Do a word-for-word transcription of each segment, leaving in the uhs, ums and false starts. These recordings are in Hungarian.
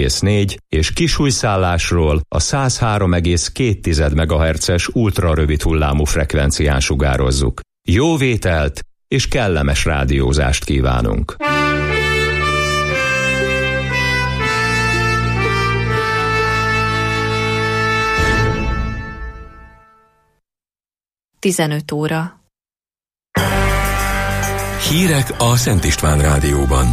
egész négy és kisújszállásról a száz három egész két megahertzes ultrarövid hullámú frekvencián sugározzuk. Jó vételt és kellemes rádiózást kívánunk! tizenöt óra. Hírek a Szent István Rádióban.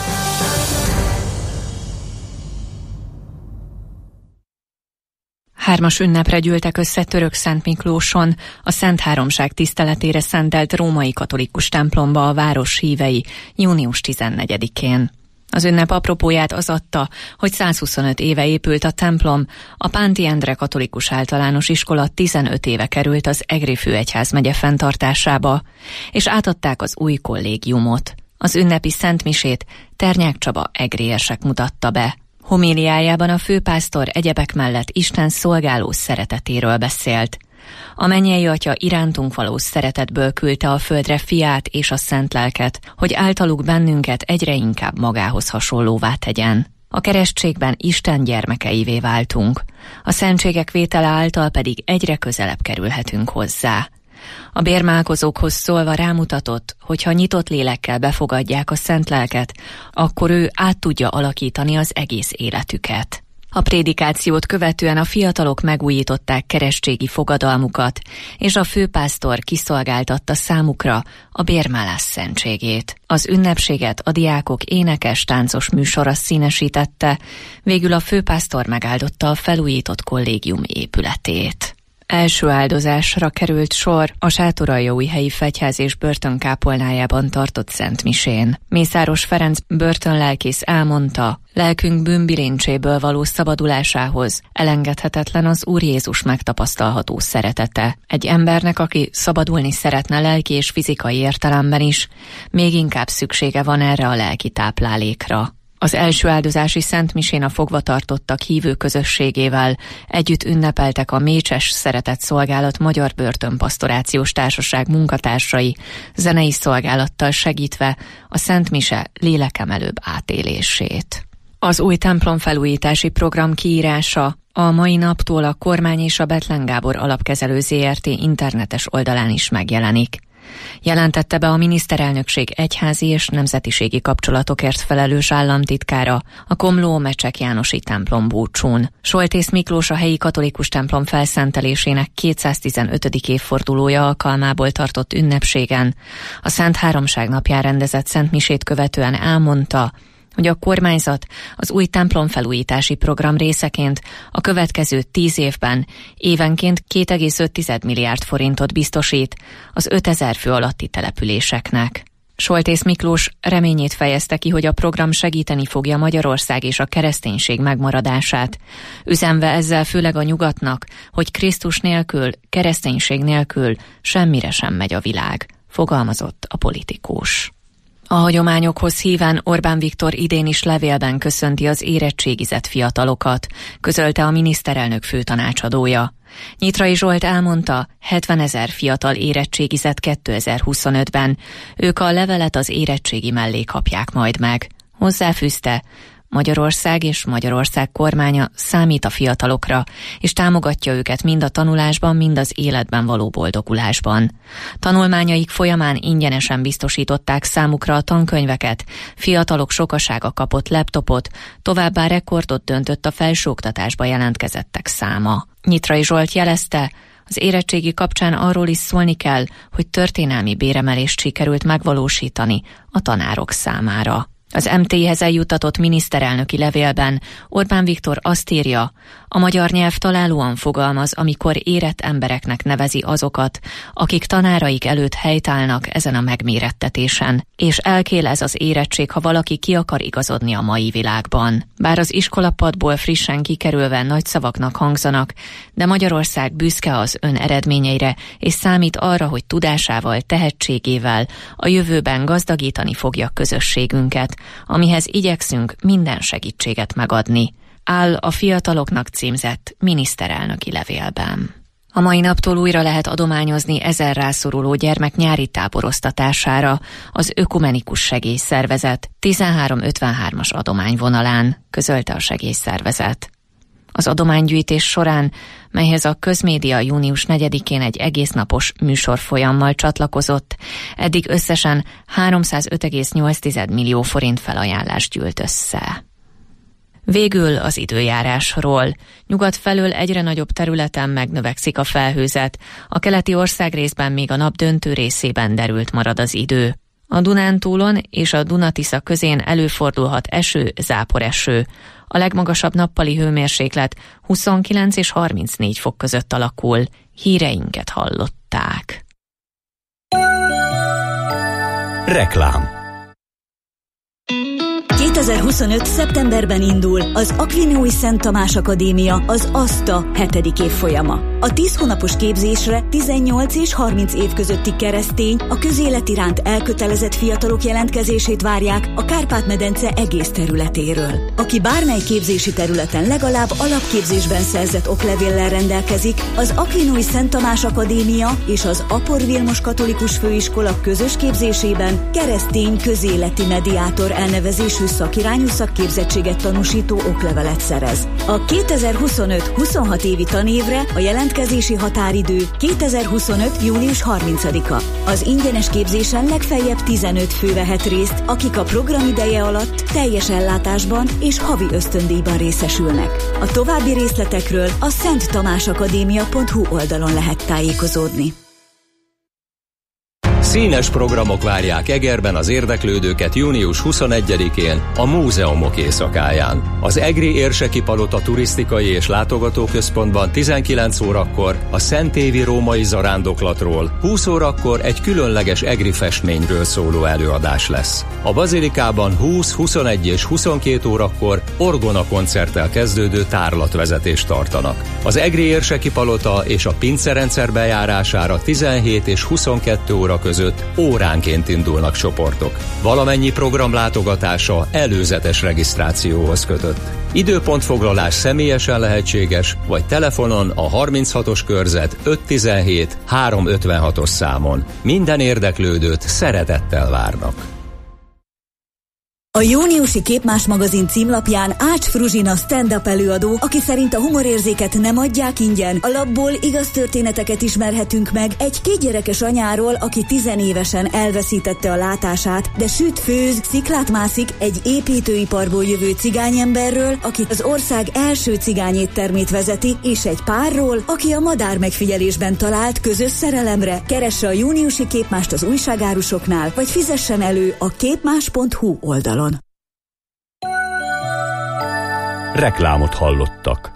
Hármas ünnepre gyűltek össze Törökszentmiklóson, a Szent Háromság tiszteletére szentelt római katolikus templomba a város hívei június tizennegyedikén. Az ünnep apropóját az adta, hogy százhuszonöt éve épült a templom, a Pánti Endre Katolikus Általános Iskola tizenöt éve került az Egri főegyházmegye fenntartásába, és átadták az új kollégiumot. Az ünnepi szentmisét Ternyák Csaba egri érsek mutatta be. Homéliájában a főpásztor egyebek mellett Isten szolgáló szeretetéről beszélt. A mennyei Atya irántunk való szeretetből küldte a földre fiát és a szent lelket, hogy általuk bennünket egyre inkább magához hasonlóvá tegyen. A keresztségben Isten gyermekeivé váltunk, a szentségek vétele által pedig egyre közelebb kerülhetünk hozzá. A bérmálkozókhoz szólva rámutatott, hogy ha nyitott lélekkel befogadják a szent lelket, akkor ő át tudja alakítani az egész életüket. A prédikációt követően a fiatalok megújították keresztségi fogadalmukat, és a főpásztor kiszolgáltatta számukra a bérmálás szentségét. Az ünnepséget a diákok énekes táncos műsora színesítette, végül a főpásztor megáldotta a felújított kollégium épületét. Első áldozásra került sor a Sátoraljaújhelyi Fegyház és börtönkápolnájában tartott szentmisén. Mészáros Ferenc börtönlelkész elmondta, lelkünk bűnbilincséből való szabadulásához elengedhetetlen az Úr Jézus megtapasztalható szeretete. Egy embernek, aki szabadulni szeretne lelki és fizikai értelemben is, még inkább szüksége van erre a lelki táplálékra. Az első áldozási szentmisén a fogvatartottak hívő közösségével együtt ünnepeltek a Mécses Szeretett Szolgálat Magyar Börtönpasztorációs Társaság munkatársai, zenei szolgálattal segítve a szentmise lélekemelőbb átélését. Az új templomfelújítási program kiírása a mai naptól a kormány és a Bethlen Gábor Alapkezelő zé er té internetes oldalán is megjelenik. Jelentette be a miniszterelnökség egyházi és nemzetiségi kapcsolatokért felelős államtitkára a Komló Mecsek Jánosi templom búcsún. Soltész Miklós a helyi katolikus templom felszentelésének kétszáztizenötödik évfordulója alkalmából tartott ünnepségen a Szent Háromság napján rendezett szentmisét követően elmondta, hogy a kormányzat az új templomfelújítási program részeként a következő tíz évben évenként két egész öt milliárd forintot biztosít az ötezer fő alatti településeknek. Soltész Miklós reményét fejezte ki, hogy a program segíteni fogja Magyarország és a kereszténység megmaradását, üzenve ezzel főleg a nyugatnak, hogy Krisztus nélkül, kereszténység nélkül semmire sem megy a világ, fogalmazott a politikus. A hagyományokhoz híven Orbán Viktor idén is levélben köszönti az érettségizett fiatalokat, közölte a miniszterelnök főtanácsadója. Nyitrai Zsolt elmondta, hetvenezer fiatal érettségizett kétezer-huszonötben, ők a levelet az érettségi mellé kapják majd meg. Hozzáfűzte, Magyarország és Magyarország kormánya számít a fiatalokra, és támogatja őket mind a tanulásban, mind az életben való boldogulásban. Tanulmányaik folyamán ingyenesen biztosították számukra a tankönyveket, fiatalok sokasága kapott laptopot, továbbá rekordot döntött a felsőoktatásba jelentkezettek száma. Nyitrai Zsolt jelezte, az érettségi kapcsán arról is szólni kell, hogy történelmi béremelést sikerült megvalósítani a tanárok számára. Az em té i-hez eljuttatott miniszterelnöki levélben Orbán Viktor azt írja, a magyar nyelv találóan fogalmaz, amikor érett embereknek nevezi azokat, akik tanáraik előtt helytállnak ezen a megmérettetésen, és elkél ez az érettség, ha valaki ki akar igazodni a mai világban. Bár az iskolapadból frissen kikerülve nagy szavaknak hangzanak, de Magyarország büszke az ön eredményeire, és számít arra, hogy tudásával, tehetségével a jövőben gazdagítani fogja közösségünket, amihez igyekszünk minden segítséget megadni, áll a fiataloknak címzett miniszterelnöki levélben. A mai naptól újra lehet adományozni ezer rászoruló gyermek nyári táboroztatására az Ökumenikus Segélyszervezet tizenhárom ötvenhármas adományvonalán, közölte a segélyszervezet. Az adománygyűjtés során, melyhez a közmédia június negyedikén egy egésznapos műsorfolyammal csatlakozott, eddig összesen háromszázöt egész nyolc millió forint felajánlást gyűlt össze. Végül az időjárásról. Nyugat felől egyre nagyobb területen megnövekszik a felhőzet, a keleti országrészben még a nap döntő részében derült marad az idő. A Dunántúlon és a Duna-Tisza közén előfordulhat eső, záporeső. A legmagasabb nappali hőmérséklet huszonkilenc és harmincnégy fok között alakul. Híreinket hallották. Reklám. kétezer-huszonöt. szeptemberben indul az Akvinói Szent Tamás Akadémia, az ASZTA hetedik évfolyama. A tíz hónapos képzésre tizennyolc és harminc év közötti keresztény, a közélet iránt elkötelezett fiatalok jelentkezését várják a Kárpát-medence egész területéről. Aki bármely képzési területen legalább alapképzésben szerzett oklevéllel rendelkezik, az Akvinói Szent Tamás Akadémia és az Apor Vilmos Katolikus Főiskola közös képzésében keresztény közéleti mediátor elnevezésű szakirányú szakképzettséget tanúsító oklevelet szerez. A kétezer-huszonöt huszonhat évi tanévre a jelentkezési határidő kétezer-huszonöt. július harmincadika. Az ingyenes képzésen legfeljebb tizenöt fő vehet részt, akik a program ideje alatt teljes ellátásban és havi ösztöndíjban részesülnek. A további részletekről a szenttamásakadémia pont hu oldalon lehet tájékozódni. Színes programok várják Egerben az érdeklődőket június huszonegyedikén a Múzeumok éjszakáján. Az Egri Érseki Palota turisztikai és látogatóközpontban tizenkilenc órakor a szentévi római zarándoklatról, húsz órakor egy különleges egri festményről szóló előadás lesz. A Bazilikában húsz, huszonegy és huszonkét órakor orgona koncerttel kezdődő tárlatvezetést tartanak. Az Egri Érseki Palota és a pincerendszer bejárására tizenhét és huszonkettő óra között óránként indulnak csoportok. Valamennyi program látogatása előzetes regisztrációhoz kötött. Időpontfoglalás személyesen lehetséges, vagy telefonon a harminchatos körzet ötszáztizenhét háromszázötvenhatos számon. Minden érdeklődőt szeretettel várnak. A júniusi Képmás magazin címlapján Ács Fruzsina stand-up előadó, aki szerint a humorérzéket nem adják ingyen. A labból igaz történeteket ismerhetünk meg egy kétgyerekes anyáról, aki tizenévesen elveszítette a látását, de süt, főz, sziklát mászik, egy építőiparból jövő cigányemberről, aki az ország első cigányéttermét vezeti, és egy párról, aki a madár megfigyelésben talált közös szerelemre. Keresse a júniusi Képmást az újságárusoknál, vagy fizessen elő a képmás pont hu oldalon. Reklámot hallottak.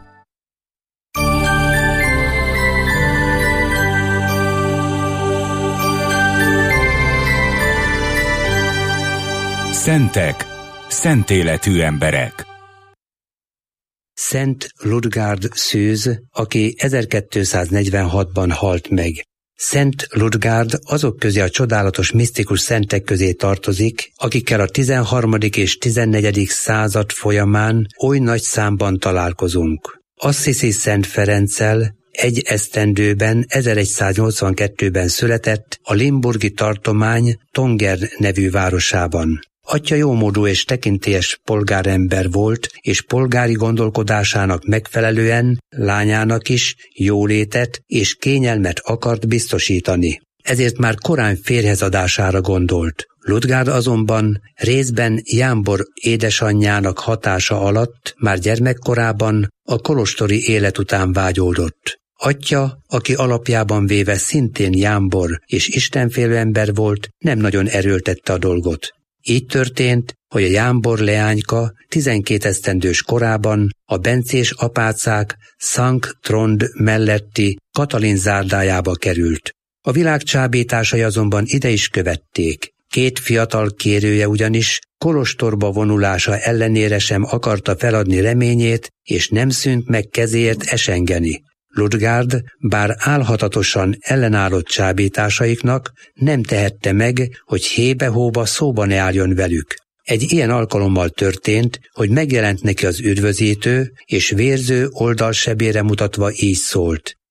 Szentek, szent életű emberek. Szent Ludgárd Szűz, aki ezerkétszáznegyvenhatban halt meg. Szent Ludgárd azok közé a csodálatos misztikus szentek közé tartozik, akikkel a tizenharmadik és tizennegyedik század folyamán oly nagy számban találkozunk. Assisi Szent Ferenccel egy esztendőben ezeregyszáznyolcvankettőben született a limburgi tartomány Tonger nevű városában. Atya jómódú és tekintélyes polgárember volt, és polgári gondolkodásának megfelelően lányának is jólétet és kényelmet akart biztosítani. Ezért már korán férjezadására gondolt. Ludgárd azonban részben Jámbor édesanyjának hatása alatt már gyermekkorában a kolostori élet után vágyódott. Atya, aki alapjában véve szintén jámbor és istenfélő ember volt, nem nagyon erőltette a dolgot. Így történt, hogy a jámbor leányka tizenkét esztendős korában a bencés apácák Sankt Trond melletti Katalin zárdájába került. A világ csábításai azonban ide is követték. Két fiatal kérője ugyanis kolostorba vonulása ellenére sem akarta feladni reményét, és nem szűnt meg kezéért esengeni. Ludgárd, bár álhatatosan ellenállott csábításaiknak, nem tehette meg, hogy hébe-hóba szóba ne álljon velük. Egy ilyen alkalommal történt, hogy megjelent neki az üdvözítő, és vérző oldalsebére mutatva így szólt: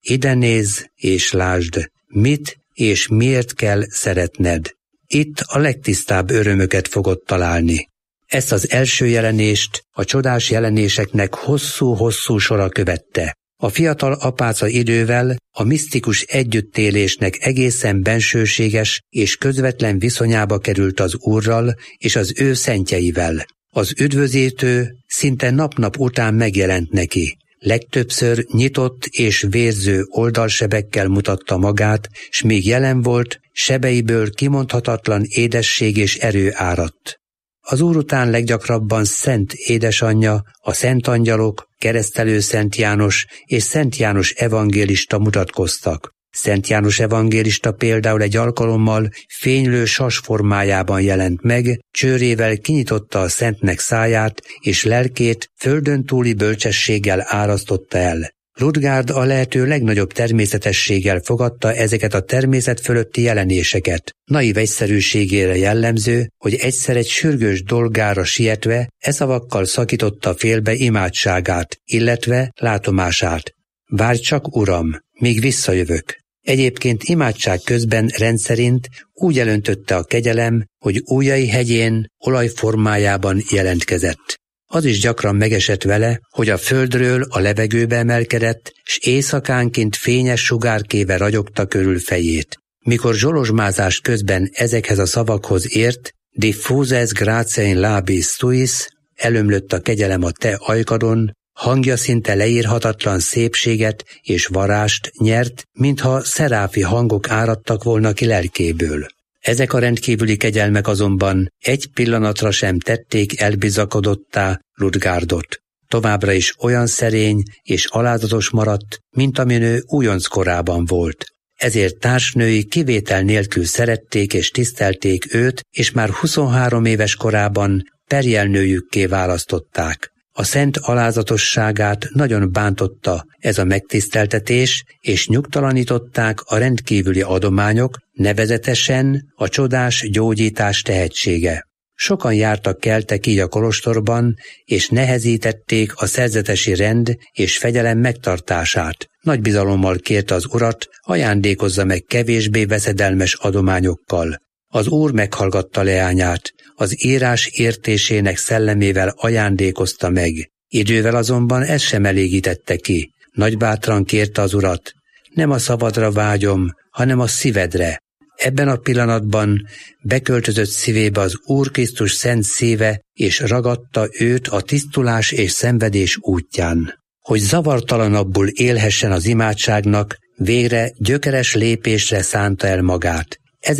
ide nézz és lásd, mit és miért kell szeretned. Itt a legtisztább örömöket fogod találni. Ezt az első jelenést a csodás jelenéseknek hosszú-hosszú sora követte. A fiatal apáca idővel a misztikus együttélésnek egészen bensőséges és közvetlen viszonyába került az Úrral és az ő szentjeivel. Az üdvözítő szinte nap-nap után megjelent neki. Legtöbbször nyitott és vérző oldalsebekkel mutatta magát, s míg jelen volt, sebeiből kimondhatatlan édesség és erő áradt. Az Úr után leggyakrabban Szent Édesanyja, a Szent Angyalok, Keresztelő Szent János és Szent János evangélista mutatkoztak. Szent János evangélista például egy alkalommal fénylő sas formájában jelent meg, csőrével kinyitotta a Szentnek száját, és lelkét földön túli bölcsességgel árasztotta el. Ludgárd a lehető legnagyobb természetességgel fogadta ezeket a természet fölötti jelenéseket. Naiv egyszerűségére jellemző, hogy egyszer egy sürgős dolgára sietve e szavakkal szakította félbe imádságát, illetve látomását. Várj csak, Uram, míg visszajövök. Egyébként imádság közben rendszerint úgy elöntötte a kegyelem, hogy ujjai hegyén olaj formájában jelentkezett. Az is gyakran megesett vele, hogy a földről a levegőbe emelkedett, s éjszakánként fényes sugárkéve ragyogta körül fejét. Mikor zsolozsmázás közben ezekhez a szavakhoz ért, diffuses gratia in labis tuis, elömlött a kegyelem a te ajkadon, hangja szinte leírhatatlan szépséget és varást nyert, mintha szeráfi hangok áradtak volna ki lelkéből. Ezek a rendkívüli kegyelmek azonban egy pillanatra sem tették elbizakodottá Ludgárdot. Továbbra is olyan szerény és alázatos maradt, mint amin ő újonc korában volt. Ezért társnői kivétel nélkül szerették és tisztelték őt, és már huszonhárom éves korában perjelnőjükké választották. A szent alázatosságát nagyon bántotta ez a megtiszteltetés, és nyugtalanították a rendkívüli adományok, nevezetesen a csodás gyógyítás tehetsége. Sokan jártak keltek így a kolostorban, és nehezítették a szerzetesi rend és fegyelem megtartását. Nagy bizalommal kérte az Urat, ajándékozza meg kevésbé veszedelmes adományokkal. Az Úr meghallgatta leányát, az írás értésének szellemével ajándékozta meg. Idővel azonban ez sem elégítette ki. Nagybátran kérte az Urat, nem a szavadra vágyom, hanem a szívedre. Ebben a pillanatban beköltözött szívébe az Úr Krisztus szent szíve, és ragadta őt a tisztulás és szenvedés útján. Hogy zavartalanabbul élhessen az imádságnak, végre gyökeres lépésre szánta el magát.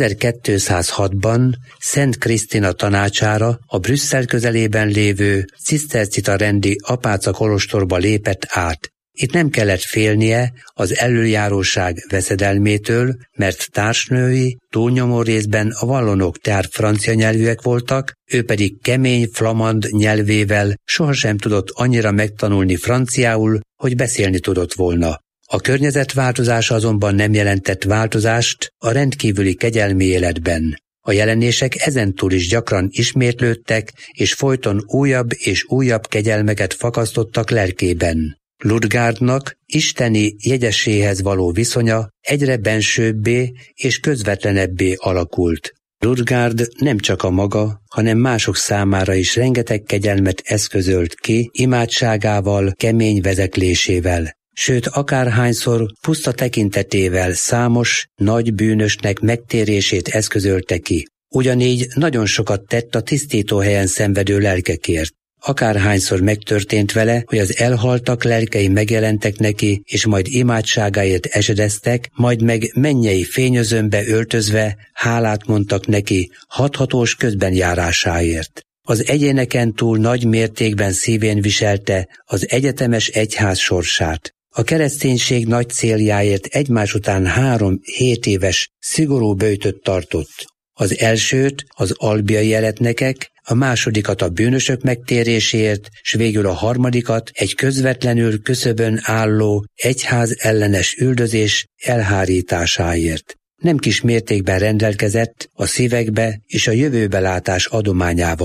ezerkétszázhatban Szent Krisztina tanácsára a Brüsszel közelében lévő cisztercita rendi apáca kolostorba lépett át. Itt nem kellett félnie az elöljáróság veszedelmétől, mert társnői túlnyomó részben a vallonok tehát francia nyelvűek voltak, ő pedig kemény flamand nyelvével sohasem tudott annyira megtanulni franciául, hogy beszélni tudott volna. A környezet változása azonban nem jelentett változást a rendkívüli kegyelmi életben. A jelenések ezentúl is gyakran ismétlődtek, és folyton újabb és újabb kegyelmeket fakasztottak lelkében. Ludgárdnak isteni jegyeséhez való viszonya egyre bensőbbé és közvetlenebbé alakult. Ludgárd nem csak a maga, hanem mások számára is rengeteg kegyelmet eszközölt ki imádságával, kemény vezeklésével. Sőt, akárhányszor puszta tekintetével számos, nagy bűnösnek megtérését eszközölte ki. Ugyanígy nagyon sokat tett a tisztítóhelyen szenvedő lelkekért. Akárhányszor megtörtént vele, hogy az elhaltak lelkei megjelentek neki, és majd imádságáért esedeztek, majd meg mennyei fényözömbe öltözve hálát mondtak neki hathatós közbenjárásáért. Az egyéneken túl nagy mértékben szívén viselte az egyetemes egyház sorsát. A kereszténység nagy céljáért egymás után három hét éves szigorú böjtöt tartott. Az elsőt az albiai jeletnekek, a másodikat a bűnösök megtéréséért, s végül a harmadikat egy közvetlenül küszöbön álló egyház ellenes üldözés elhárításáért. Nem kis mértékben rendelkezett a szívekbe és a jövőbelátás adományával.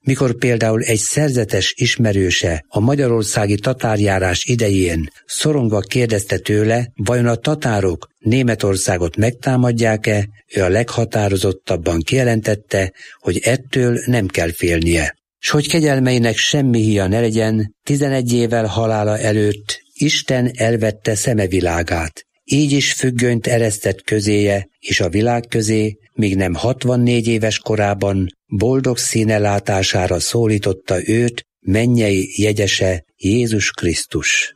mikor például egy szerzetes ismerőse a magyarországi tatárjárás idején szorongva kérdezte tőle, vajon a tatárok Németországot megtámadják-e, ő a leghatározottabban kijelentette, hogy ettől nem kell félnie. S hogy kegyelmeinek semmi híja ne legyen, tizenegy évvel halála előtt Isten elvette szemevilágát. Így is függönyt eresztett közéje és a világ közé, míg nem hatvannégy éves korában boldog színe látására szólította őt mennyei jegyese Jézus Krisztus.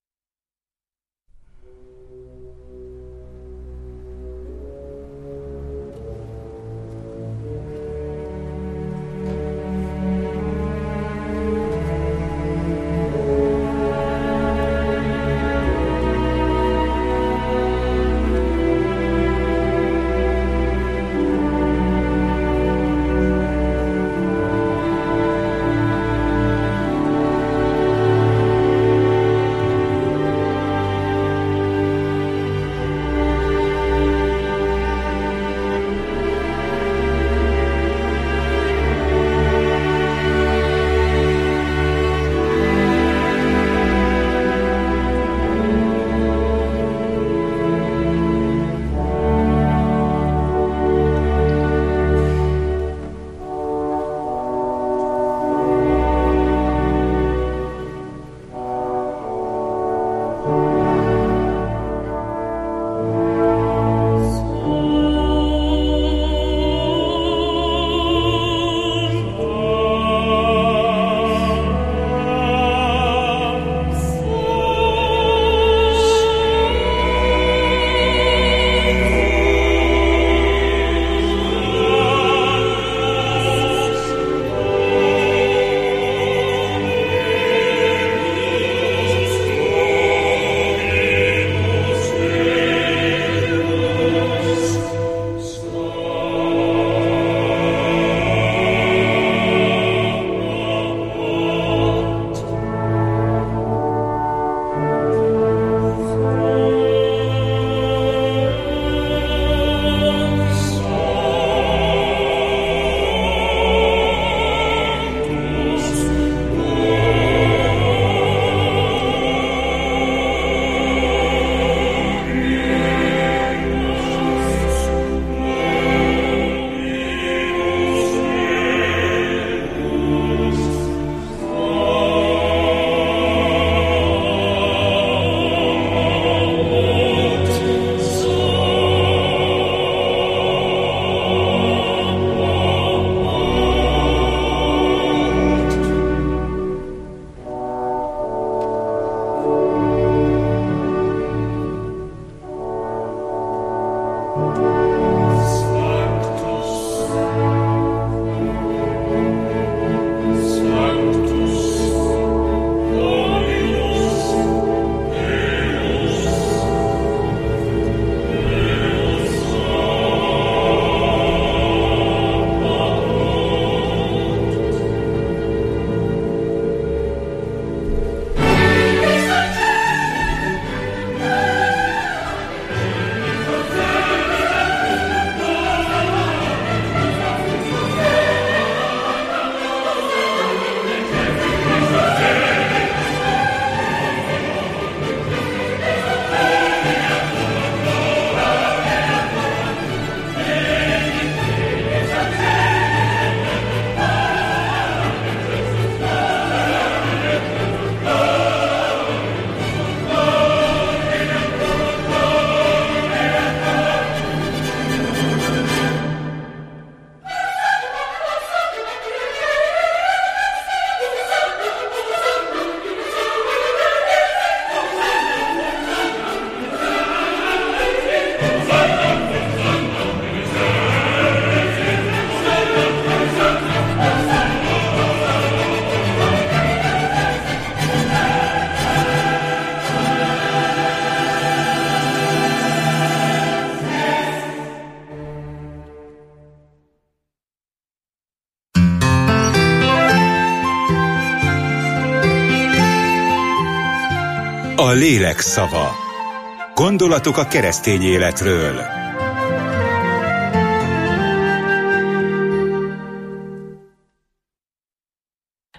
A lélek szava. Gondolatok a keresztény életről.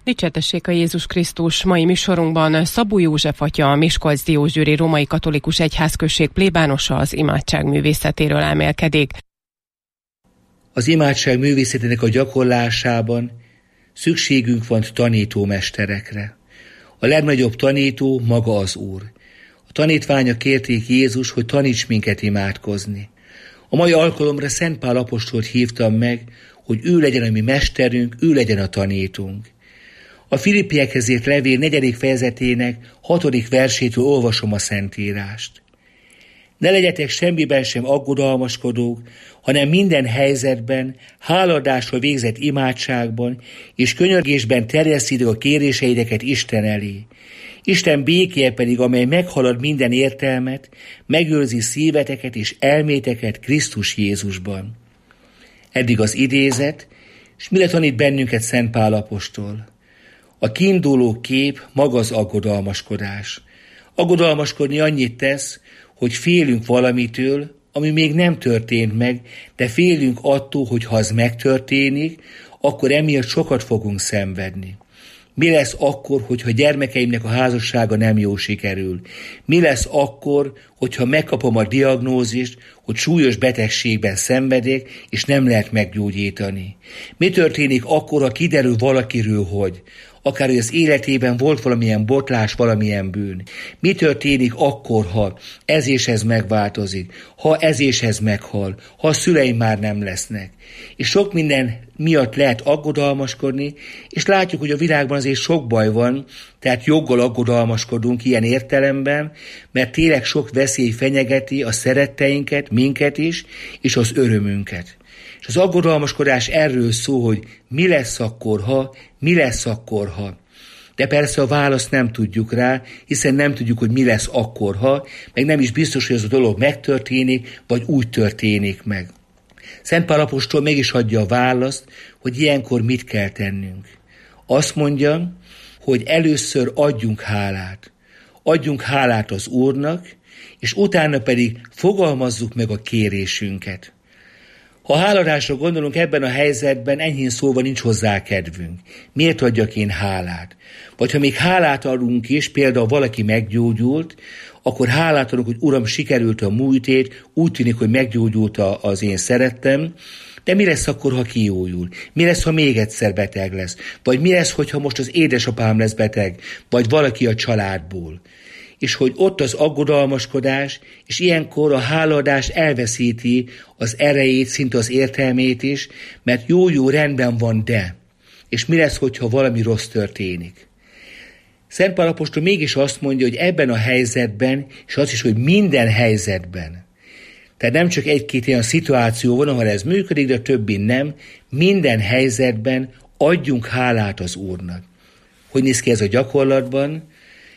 Dicséretessék a Jézus Krisztus! Mai műsorunkban Szabó József atya, a Miskolc-Diósgyőri Római Katolikus Egyházközség plébánosa az imádság művészetéről elmélkedik. Az imádság művészetének a gyakorlásában szükségünk van tanítómesterekre. A legnagyobb tanító maga az Úr. A tanítványok kérték Jézus, hogy taníts minket imádkozni. A mai alkalomra Szent Pál apostolt hívtam meg, hogy ő legyen a mi mesterünk, ő legyen a tanítunk. A Filippiekhez írt levél negyedik fejezetének hatodik versétől olvasom a Szentírást. Ne legyetek semmiben sem aggodalmaskodók, hanem minden helyzetben, hálaadásra végzett imádságban és könyörgésben terjesztitek a kéréseideket Isten elé. Isten békéje pedig, amely meghalad minden értelmet, megőrzi szíveteket és elméteket Krisztus Jézusban. Eddig az idézet, és mire tanít bennünket Szent Pál apostol? A kiinduló kép maga az aggodalmaskodás. Aggodalmaskodni annyit tesz, hogy félünk valamitől, ami még nem történt meg, de félünk attól, hogy ha az megtörténik, akkor emiatt sokat fogunk szenvedni. Mi lesz akkor, hogyha gyermekeimnek a házassága nem jól sikerül? Mi lesz akkor, hogyha megkapom a diagnózist, hogy súlyos betegségben szenvedek, és nem lehet meggyógyítani? Mi történik akkor, ha kiderül valakiről, hogy akár hogy az életében volt valamilyen botlás, valamilyen bűn? Mi történik akkor, ha ez és ez megváltozik, ha ez és ez meghal, ha a szüleim már nem lesznek? És sok minden miatt lehet aggodalmaskodni, és látjuk, hogy a világban azért sok baj van, tehát joggal aggodalmaskodunk ilyen értelemben, mert tényleg sok veszély fenyegeti a szeretteinket, minket is, és az örömünket. És az aggodalmaskodás erről szól, hogy mi lesz akkor, ha, mi lesz akkor, ha. De persze a választ nem tudjuk rá, hiszen nem tudjuk, hogy mi lesz akkor, ha, meg nem is biztos, hogy ez a dolog megtörténik, vagy úgy történik meg. Szent Pál apostol meg is adja a választ, hogy ilyenkor mit kell tennünk. Azt mondja, hogy először adjunk hálát. Adjunk hálát az Úrnak, és utána pedig fogalmazzuk meg a kérésünket. Ha háladásra gondolunk, ebben a helyzetben enyhén szóval nincs hozzá kedvünk. Miért adjak én hálát? Vagy ha még hálát adunk is, például valaki meggyógyult, akkor hálát adunk, hogy Uram, sikerült a múltét, úgy tűnik, hogy meggyógyult az én szerettem, de mi lesz akkor, ha kijójul? Mi lesz, ha még egyszer beteg lesz? Vagy mi lesz, hogyha most az édesapám lesz beteg? Vagy valaki a családból? És hogy ott az aggodalmaskodás, és ilyenkor a hálaadás elveszíti az erejét, szinte az értelmét is, mert jó-jó rendben van, de. És mi lesz, hogyha valami rossz történik? Szent Pál apostol mégis azt mondja, hogy ebben a helyzetben, és az is, hogy minden helyzetben, tehát nem csak egy-két olyan szituáció van, ahol ez működik, de a többi nem, minden helyzetben adjunk hálát az Úrnak. Hogy néz ki ez a gyakorlatban?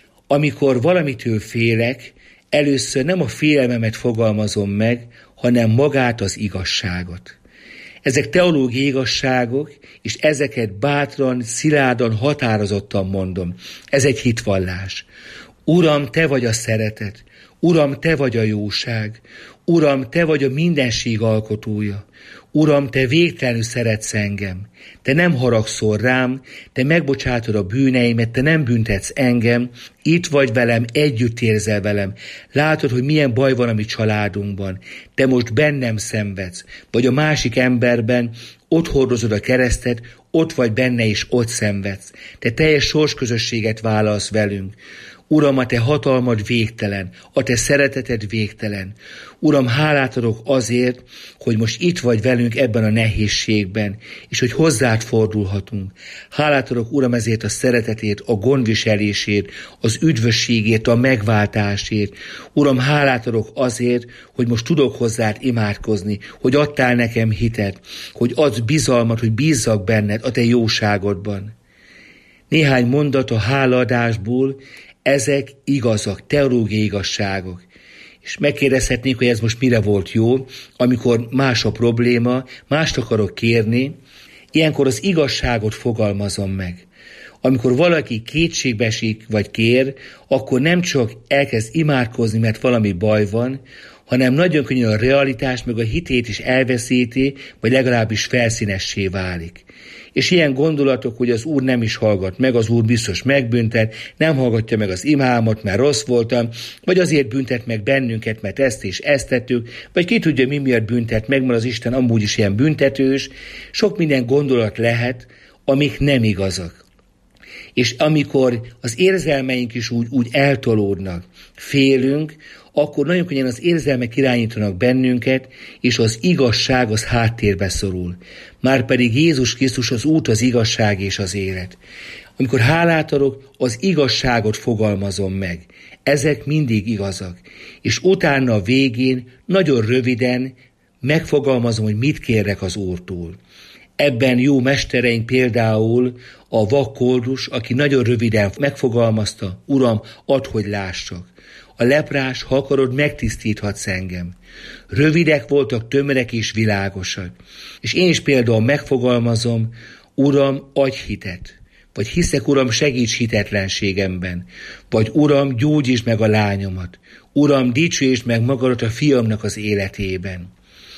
Amikor valamitől félek, először nem a félelmemet fogalmazom meg, hanem magát az igazságot. Ezek teológiai igazságok, és ezeket bátran, szilárdan, határozottan mondom. Ez egy hitvallás. Uram, te vagy a szeretet. Uram, te vagy a jóság. Uram, te vagy a mindenség alkotója. Uram, te végtelenül szeretsz engem. Te nem haragszol rám, te megbocsátod a bűneimet, te nem büntetsz engem, itt vagy velem, együtt érzel velem. Látod, hogy milyen baj van a mi családunkban. Te most bennem szenvedsz, vagy a másik emberben, ott hordozod a keresztet, ott vagy benne és ott szenvedsz. Te teljes sorsközösséget vállalsz velünk. Uram, a te hatalmad végtelen, a te szereteted végtelen. Uram, hálát adok azért, hogy most itt vagy velünk ebben a nehézségben, és hogy hozzád fordulhatunk. Hálát adok, Uram, ezért a szeretetét, a gondviselését, az üdvösségét, a megváltásért. Uram, hálát adok azért, hogy most tudok hozzád imádkozni, hogy adtál nekem hitet, hogy adsz bizalmat, hogy bízzak benned a te jóságodban. Néhány mondat a hálaadásból, ezek igazak, teológiai igazságok. És megkérdezhetnénk, hogy ez most mire volt jó, amikor más a probléma, mást akarok kérni, ilyenkor az igazságot fogalmazom meg. Amikor valaki kétségbe esik vagy kér, akkor nem csak elkezd imádkozni, mert valami baj van, hanem nagyon könnyen a realitást meg a hitét is elveszíti, vagy legalábbis felszínessé válik. És ilyen gondolatok, hogy az Úr nem is hallgat meg, az Úr biztos megbüntet, nem hallgatja meg az imámat, mert rossz voltam, vagy azért büntet meg bennünket, mert ezt és ezt tettük, vagy ki tudja, mi miatt büntet meg, mert az Isten amúgy is ilyen büntetős. Sok minden gondolat lehet, amik nem igazak. És amikor az érzelmeink is úgy, úgy eltolódnak, félünk, akkor nagyon könnyen az érzelmek irányítanak bennünket, és az igazság az háttérbe szorul. Márpedig Jézus Krisztus az út, az igazság és az élet. Amikor hálát adok, az igazságot fogalmazom meg. Ezek mindig igazak. És utána a végén nagyon röviden megfogalmazom, hogy mit kérek az Úrtól. Ebben jó mestereink például a Vakkoldus, aki nagyon röviden megfogalmazta, Uram, add, hogy lássak. A leprás, ha akarod, megtisztíthatsz engem. Rövidek voltak, tömörek és világosak. És én is például megfogalmazom, Uram, adj hitet. Vagy hiszek, Uram, segíts hitetlenségemben. Vagy Uram, gyógyítsd meg a lányomat. Uram, dicsőítsd meg magadat a fiamnak az életében.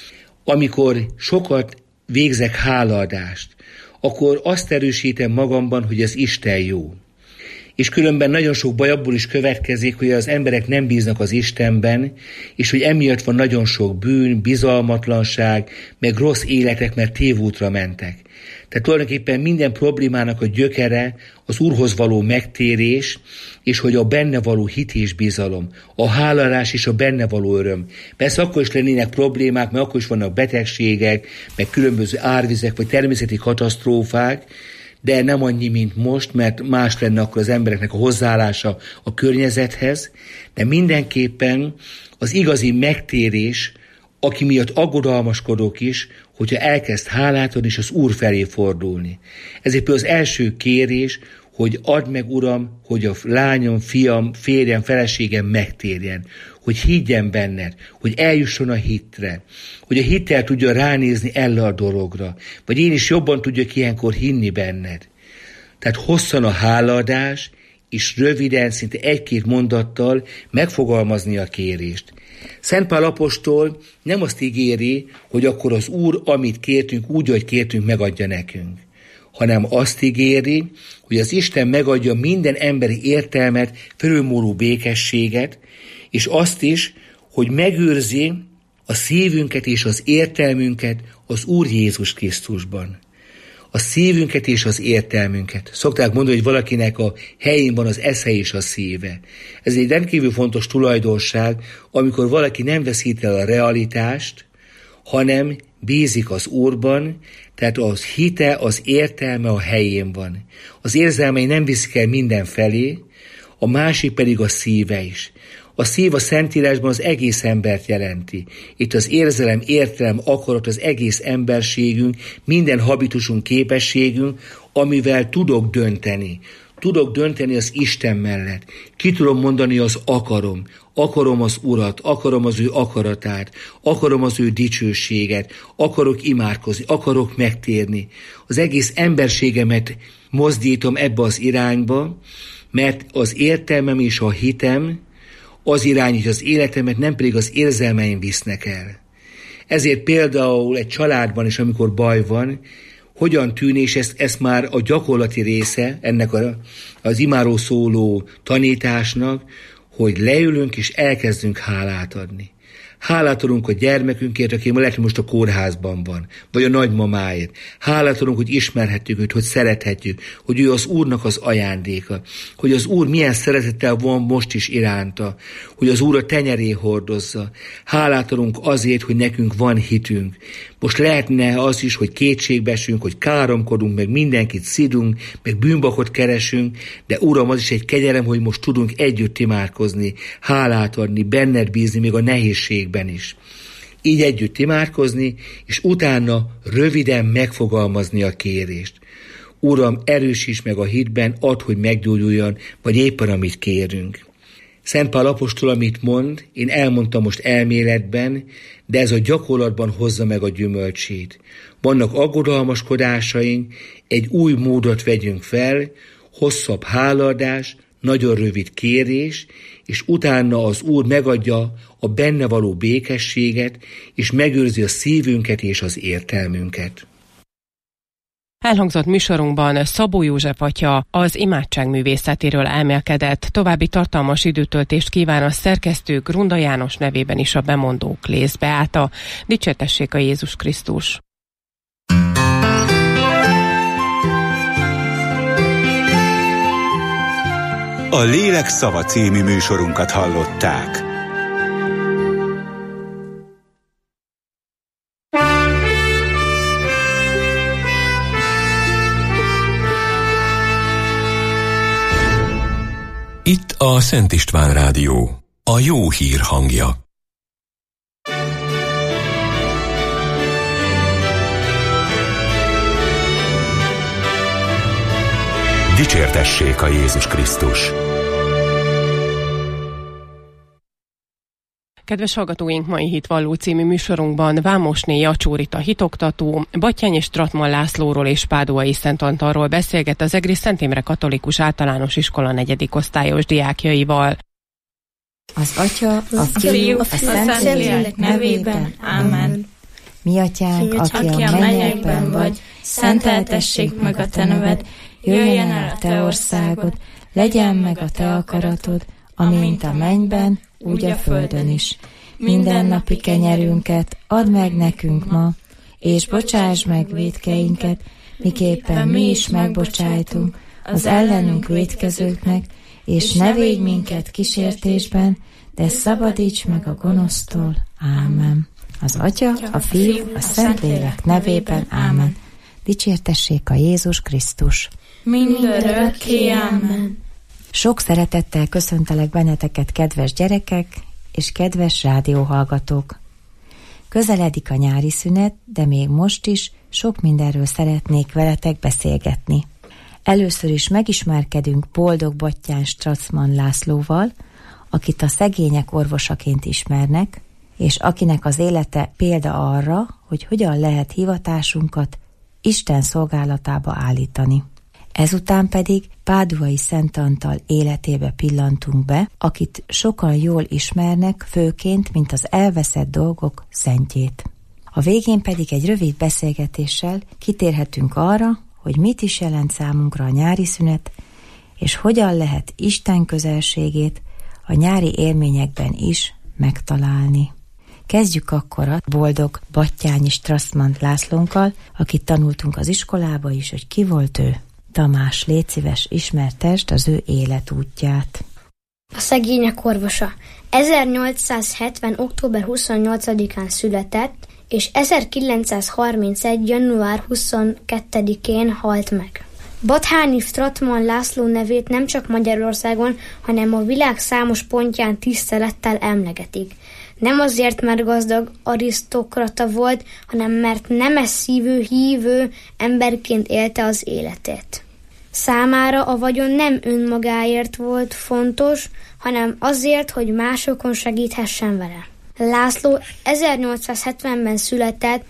Amikor sokat végzek hálaadást, akkor azt erősítem magamban, hogy az Isten jó. És különben nagyon sok baj abból is következik, hogy az emberek nem bíznak az Istenben, és hogy emiatt van nagyon sok bűn, bizalmatlanság, meg rossz életek, mert tévútra mentek. Tehát tulajdonképpen minden problémának a gyökere az Úrhoz való megtérés, és hogy a benne való hit és bizalom, a hálalás és a benne való öröm. Persze akkor is lennének problémák, mert akkor is vannak betegségek, meg különböző árvizek, vagy természeti katasztrófák, de nem annyi, mint most, mert más lenne akkor az embereknek a hozzáállása a környezethez, de mindenképpen az igazi megtérés, aki miatt aggodalmaskodok is, hogyha elkezd hálát adni és az Úr felé fordulni. Ezért például az első kérés, hogy add meg, Uram, hogy a lányom, fiam, férjem, feleségem megtérjen, hogy higgyen benned, hogy eljusson a hitre, hogy a hittel tudja ránézni elle a dologra, vagy én is jobban tudjak ilyenkor hinni benned. Tehát hosszan a hálaadás, és röviden, szinte egy-két mondattal megfogalmazni a kérést. Szent Pál apostol nem azt ígéri, hogy akkor az Úr, amit kértünk, úgy, hogy kértünk, megadja nekünk, hanem azt ígéri, hogy az Isten megadja minden emberi értelmet, fölülmúló békességet, és azt is, hogy megőrzi a szívünket és az értelmünket az Úr Jézus Krisztusban. A szívünket és az értelmünket. Szokták mondani, hogy valakinek a helyén van az esze és a szíve. Ez egy rendkívül fontos tulajdonság, amikor valaki nem veszít el a realitást, hanem bízik az Úrban, tehát az hite, az értelme a helyén van. Az érzelmei nem viszik el mindenfelé, a másik pedig a szíve is. A szív a Szentírásban az egész embert jelenti. Itt az érzelem, értelem, akarat, az egész emberségünk, minden habitusunk, képességünk, amivel tudok dönteni. Tudok dönteni az Isten mellett. Ki tudom mondani az akarom. Akarom az Urat, akarom az ő akaratát, akarom az ő dicsőséget, akarok imádkozni, akarok megtérni. Az egész emberségemet mozdítom ebbe az irányba, mert az értelmem és a hitem az irányítja az életemet, nem pedig az érzelmeim visznek el. Ezért például egy családban is, amikor baj van, hogyan tűnik, és ez, ez már a gyakorlati része ennek a, az imáról szóló tanításnak, hogy leülünk és elkezdünk hálát adni. Hálát adunk a gyermekünkért, aki lehet, hogy most a kórházban van, vagy a nagymamáért. Hálát adunk, hogy ismerhetjük őt, hogy szerethetjük, hogy ő az Úrnak az ajándéka, hogy az Úr milyen szeretettel van most is iránta, hogy az Úr a tenyeré hordozza. Hálát adunk azért, hogy nekünk van hitünk. Most lehetne az is, hogy kétségbe esünk, hogy káromkodunk, meg mindenkit szidunk, meg bűnbakot keresünk, de Uram, az is egy kegyelem, hogy most tudunk együtt imádkozni, hálát adni, benned bízni, még a nehézségben is. Így együtt imádkozni, és utána röviden megfogalmazni a kérést. Uram, erősíts meg a hitben, add, hogy meggyógyuljon, vagy éppen amit kérünk. Szent Pál apostol, amit mond, én elmondtam most elméletben, de ez a gyakorlatban hozza meg a gyümölcsét. Vannak aggodalmaskodásaink, egy új módot vegyünk fel, hosszabb hálaadás, nagyon rövid kérés, és utána az Úr megadja a benne való békességet, és megőrzi a szívünket és az értelmünket. Elhangzott műsorunkban Szabó József atya az imádság művészetéről elmélkedett. További tartalmas időtöltést kíván a szerkesztő Grunda János nevében is a bemondók Lész Beáta. Dicsértessék a Jézus Krisztus! A Lélek szava című műsorunkat hallották. Itt a Szent István Rádió, a jó hír hangja. Dicsértessék a Jézus Krisztus! Kedves hallgatóink, mai Hitvalló című műsorunkban Vámosné Jacsó Rita hitoktató, Batthyány Stratman Lászlóról és Páduai Szent Antalról beszélget az Egri Szent Imre Katolikus Általános Iskola negyedik osztályos diákjaival. Az Atya, a Fiú, a Szentlélek nevében. Ámen. Mi Atyánk, aki a mennyekben vagy, szenteltessék meg a te neved, jöjjen el a te országod, legyen meg a te akaratod, amint a mennyben, úgy a földön is. Minden napi kenyerünket add meg nekünk ma, és bocsáss meg vétkeinket, miképpen mi is megbocsájtunk az ellenünk vétkezőknek, és ne védj minket kísértésben, de szabadíts meg a gonosztól. Ámen. Az Atya, a Fiú, a Szentlélek nevében. Ámen. Dicsértessék a Jézus Krisztus! Mindörökké. Ámen. Sok szeretettel köszöntelek benneteket, kedves gyerekek és kedves rádióhallgatók. Közeledik a nyári szünet, de még most is sok mindenről szeretnék veletek beszélgetni. Először is megismerkedünk Boldog Batthyány Stratman Lászlóval, akit a szegények orvosaként ismernek, és akinek az élete példa arra, hogy hogyan lehet hivatásunkat Isten szolgálatába állítani. Ezután pedig Páduai Szent Antal életébe pillantunk be, akit sokan jól ismernek, főként, mint az elveszett dolgok szentjét. A végén pedig egy rövid beszélgetéssel kitérhetünk arra, hogy mit is jelent számunkra a nyári szünet, és hogyan lehet Isten közelségét a nyári élményekben is megtalálni. Kezdjük akkor a Boldog Batthyány Stratman Lászlónkkal, akit tanultunk az iskolába is, hogy ki volt ő. Tamás, légy szíves, ismertesd az ő életútját. A szegények orvosa. ezernyolcszázhetven. október huszonnyolcadikán született, és ezerkilencszázharmincegy. január huszonkettedikén halt meg. Batthyány Stratman László nevét nem csak Magyarországon, hanem a világ számos pontján tisztelettel emlegetik. Nem azért, mert gazdag arisztokrata volt, hanem mert nemes szívű, hívő emberként élte az életét. Számára a vagyon nem önmagáért volt fontos, hanem azért, hogy másokon segíthessen vele. László ezernyolcszázhetvenben született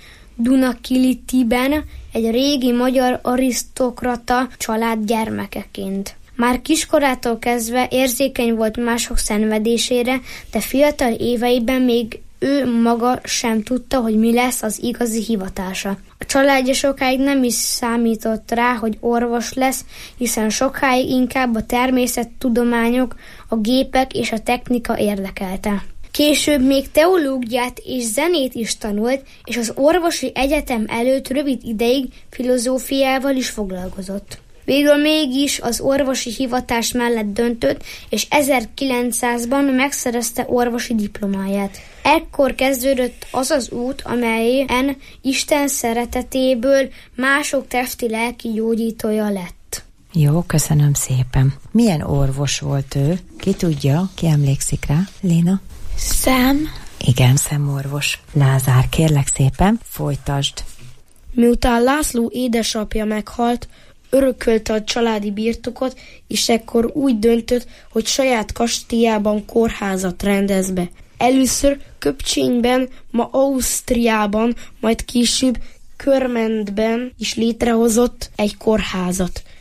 Dunakilitiben egy régi magyar arisztokrata család gyermekeként. Már kiskorától kezdve érzékeny volt mások szenvedésére, de fiatal éveiben még ő maga sem tudta, hogy mi lesz az igazi hivatása. A családja sokáig nem is számított rá, hogy orvos lesz, hiszen sokáig inkább a természettudományok, a gépek és a technika érdekelte. Később még teológiát és zenét is tanult, és az orvosi egyetem előtt rövid ideig filozófiával is foglalkozott. Végül mégis az orvosi hivatás mellett döntött, és ezerkilencszázban megszerezte orvosi diplomáját. Ekkor kezdődött az az út, amelyen Isten szeretetéből mások testi-lelki gyógyítója lett. Jó, köszönöm szépen. Milyen orvos volt ő? Ki tudja, ki emlékszik rá? Léna? Szem. Igen, szemorvos. Lázár, kérlek szépen, folytasd. Miután László édesapja meghalt, örökölte a családi birtokot, és ekkor úgy döntött, hogy saját kastélyában kórházat rendez be. Először Köpcsényben, ma Ausztriában, majd később Körmentben is létrehozott egy kórházat.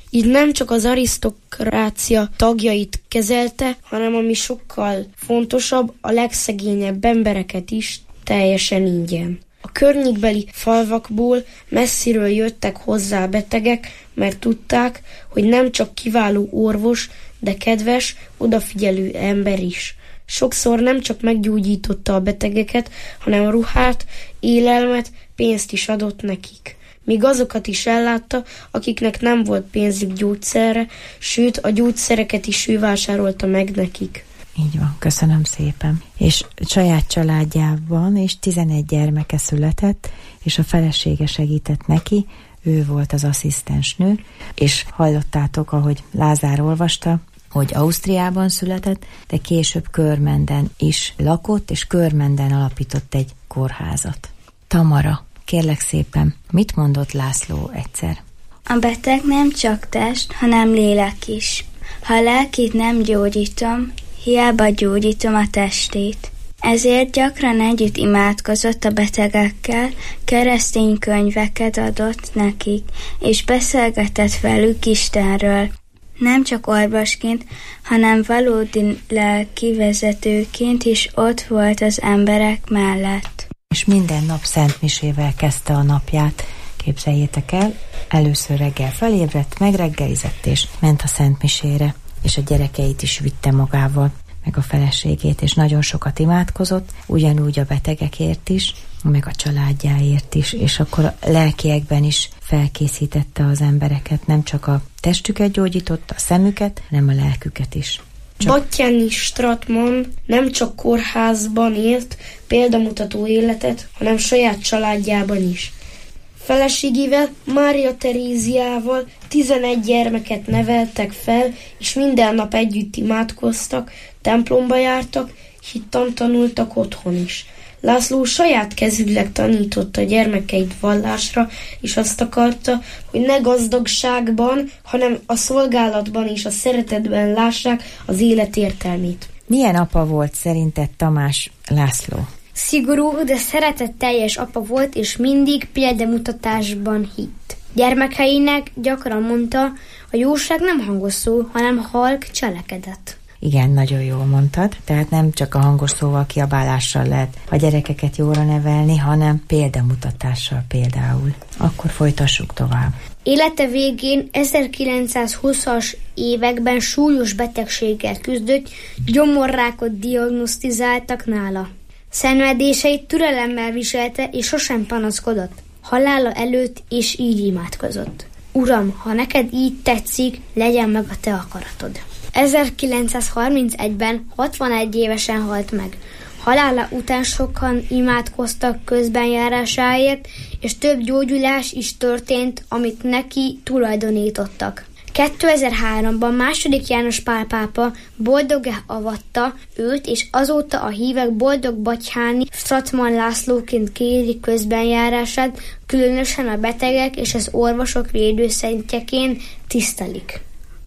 Így nem csak az arisztokrácia tagjait kezelte, hanem ami sokkal fontosabb, a legszegényebb embereket is teljesen ingyen. A környékbeli falvakból messziről jöttek hozzá betegek, mert tudták, hogy nem csak kiváló orvos, de kedves, odafigyelő ember is. Sokszor nem csak meggyógyította a betegeket, hanem ruhát, élelmet, pénzt is adott nekik. Míg azokat is ellátta, akiknek nem volt pénzük gyógyszerre, sőt a gyógyszereket is ő vásárolta meg nekik. Így van, köszönöm szépen. És saját családjában és tizenegy gyermeke született, és a felesége segített neki, ő volt az asszisztensnő, és hallottátok, ahogy Lázár olvasta, hogy Ausztriában született, de később Körmenden is lakott, és Körmenden alapított egy kórházat. Tamara, kérlek szépen, mit mondott László egyszer? A beteg nem csak test, hanem lélek is. Ha a lelkét nem gyógyítom, hiába gyógyítom a testét. Ezért gyakran együtt imádkozott a betegekkel, keresztény könyveket adott nekik, és beszélgetett velük Istenről. Nem csak orvosként, hanem valódi lelki vezetőként is ott volt az emberek mellett. És minden nap szentmisével kezdte a napját. Képzeljétek el, először reggel felébredt, megreggelizett és ment a szentmisére, és a gyerekeit is vitte magával, meg a feleségét, és nagyon sokat imádkozott, ugyanúgy a betegekért is, meg a családjáért is, és akkor a lelkiekben is felkészítette az embereket, nem csak a testüket gyógyította, a szemüket, hanem a lelküket is. Batthyány Stratman nem csak kórházban élt példamutató életet, hanem saját családjában is. Feleségével, Mária Teréziával tizenegy gyermeket neveltek fel, és minden nap együtt imádkoztak, templomba jártak, hittan tanultak otthon is. László saját kezűleg tanította a gyermekeit vallásra, és azt akarta, hogy ne gazdagságban, hanem a szolgálatban és a szeretetben lássák az élet értelmét. Milyen apa volt szerinted Tamás László? Szigorú, de szeretetteljes apa volt, és mindig példamutatásban hitt. Gyermekeinek gyakran mondta, a jóság nem hangos szó, hanem halk cselekedet. Igen, nagyon jól mondtad, tehát nem csak a hangos szóval, kiabálással lehet a gyerekeket jóra nevelni, hanem példamutatással például. Akkor folytassuk tovább. Élete végén ezerkilencszázhúszas években súlyos betegséggel küzdött, gyomorrákot diagnosztizáltak nála. Szenvedéseit türelemmel viselte, és sosem panaszkodott. Halála előtt és így imádkozott. Uram, ha neked így tetszik, legyen meg a te akaratod. ezerkilencszázharmincegyben hatvanegy évesen halt meg. Halála után sokan imádkoztak közbenjárásáért, és több gyógyulás is történt, amit neki tulajdonítottak. kétezer-háromban második János Pál pápa boldog-e avatta őt, és azóta a hívek boldog Batthyány Stratman Lászlóként kérik közbenjárását, különösen a betegek és az orvosok védőszentjeként tisztelik.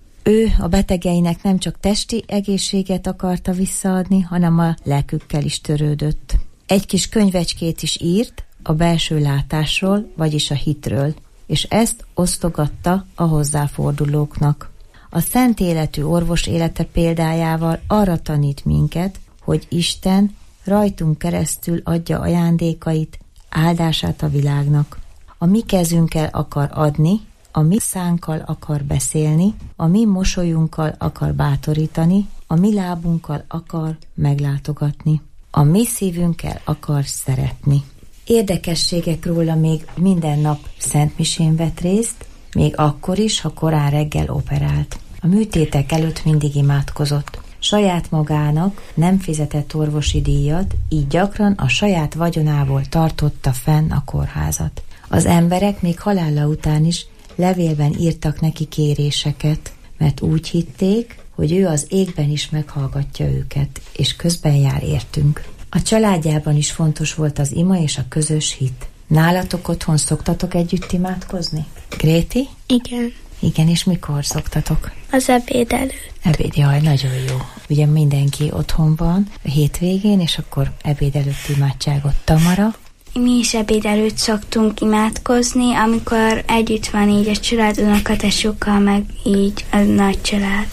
Ő a betegeinek nem csak testi egészséget akarta visszaadni, hanem a lelkükkel is törődött. Egy kis könyvecskét is írt a belső látásról, vagyis a hitről, és ezt osztogatta a hozzáfordulóknak. A szent életű orvos élete példájával arra tanít minket, hogy Isten rajtunk keresztül adja ajándékait, áldását a világnak. A mi kezünkkel akar adni, a mi szánkkal akar beszélni, a mi mosolyunkkal akar bátorítani, a mi lábunkkal akar meglátogatni, a mi szívünkkel akar szeretni. Érdekességek róla még minden nap szentmisén vett részt, még akkor is, ha korán reggel operált. A műtétek előtt mindig imádkozott. Saját magának nem fizetett orvosi díjat, így gyakran a saját vagyonából tartotta fenn a kórházat. Az emberek még halála után is levélben írtak neki kéréseket, mert úgy hitték, hogy ő az égben is meghallgatja őket, és közben jár értünk. A családjában is fontos volt az ima és a közös hit. Nálatok otthon szoktatok együtt imádkozni? Gréti? Igen. Igen, és mikor szoktatok? Az ebéd előtt. Ebéd, jaj, nagyon jó. Ugye mindenki otthon van a hétvégén, és akkor ebéd előtt imádságot. Tamara? Mi is ebéd előtt szoktunk imádkozni, amikor együtt van így a család, unokatesokkal, meg így a nagy család.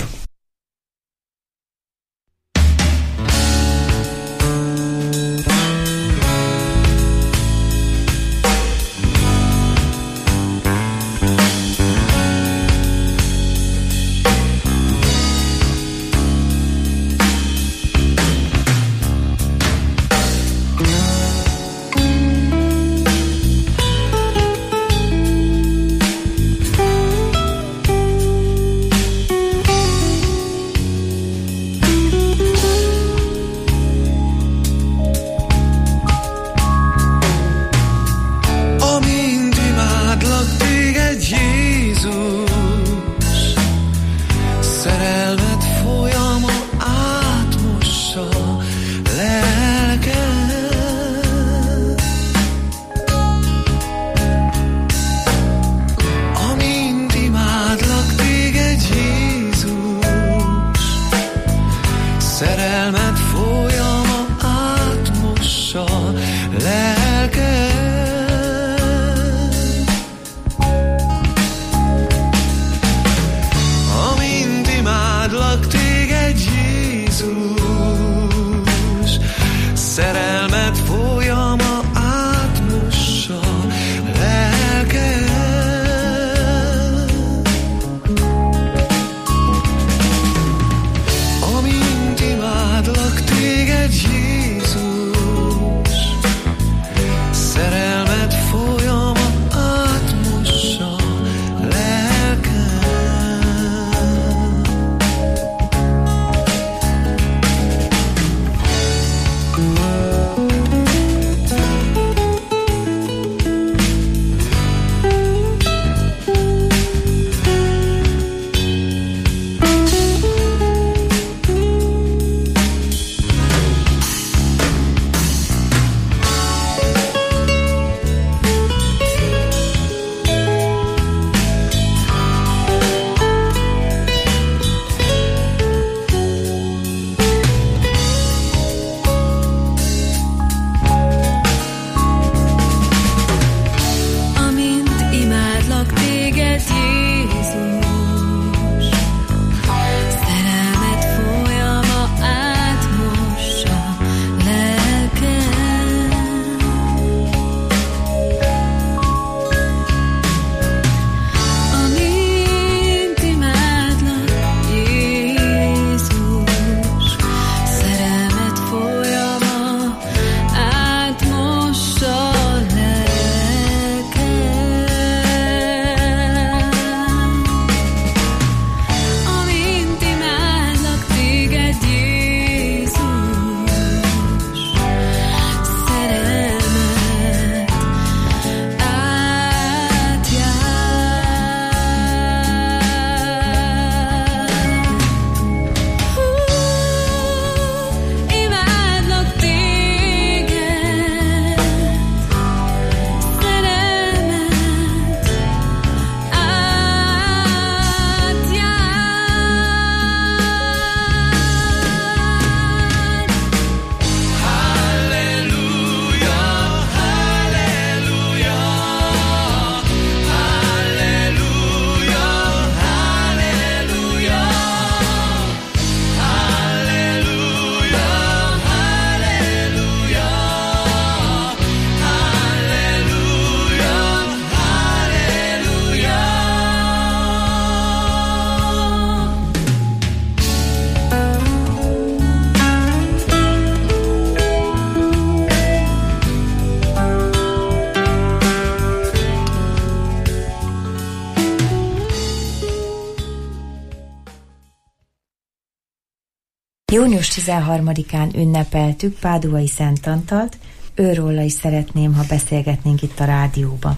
június tizenharmadikán ünnepeltük Páduai Szent Antalt, őróla is szeretném, ha beszélgetnénk itt a rádióba.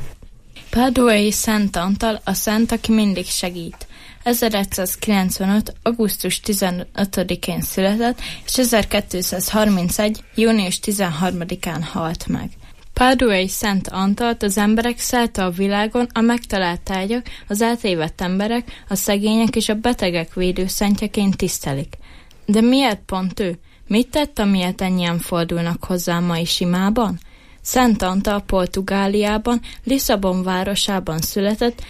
Páduai Szent Antal a szent, aki mindig segít. ezeregyszázkilencvenöt. augusztus tizenötödikén született, és ezerkétszázharmincegy. június tizenharmadikán halt meg. Páduai Szent Antalt az emberek szerte a világon a megtalált tárgyak, az eltévedt emberek, a szegények és a betegek védőszentjeként tisztelik. De miért pont ő? Mit tett, amiért ennyien fordulnak hozzá ma is imában? Szent Antal Portugáliában, Lisszabon városában született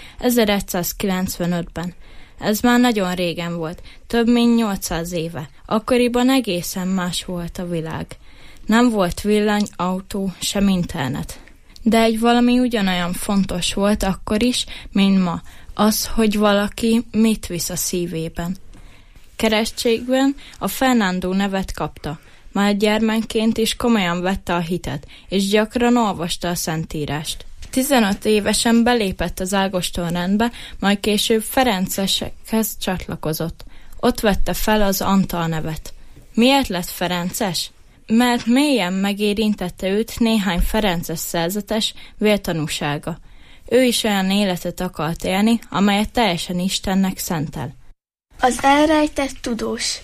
ezeregyszázkilencvenötben. Ez már nagyon régen volt, több mint nyolcszáz éve. Akkoriban egészen más volt a világ. Nem volt villany, autó, sem internet. De egy valami ugyanolyan fontos volt akkor is, mint ma, az, hogy valaki mit visz a szívében. Keresztségben a Fernando nevet kapta. Már gyermekként is komolyan vette a hitet, és gyakran olvasta a Szentírást. tizenöt évesen belépett az Ágoston rendbe, majd később Ferencesekhez csatlakozott. Ott vette fel az Antal nevet. Miért lett ferences? Mert mélyen megérintette őt néhány ferences szerzetes vértanúsága. Ő is olyan életet akart élni, amelyet teljesen Istennek szentel. Az elrejtett tudós.